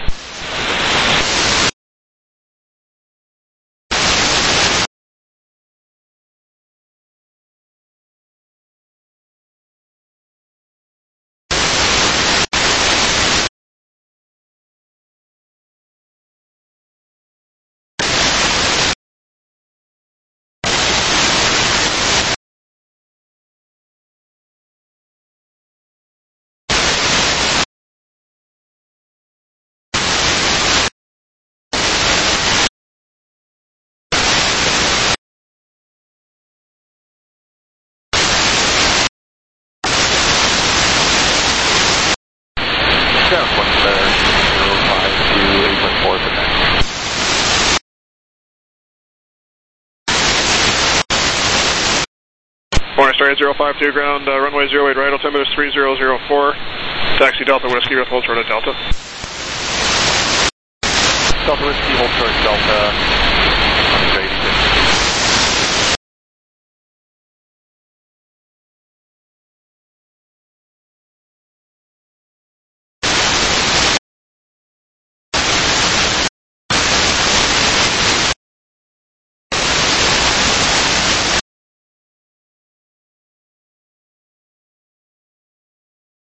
Morning Star eight zero five two, ground, uh, runway zero eight right, altimeter is three zero zero four, taxi Delta Whiskey with hold short at Delta. Delta Whiskey, hold short Delta,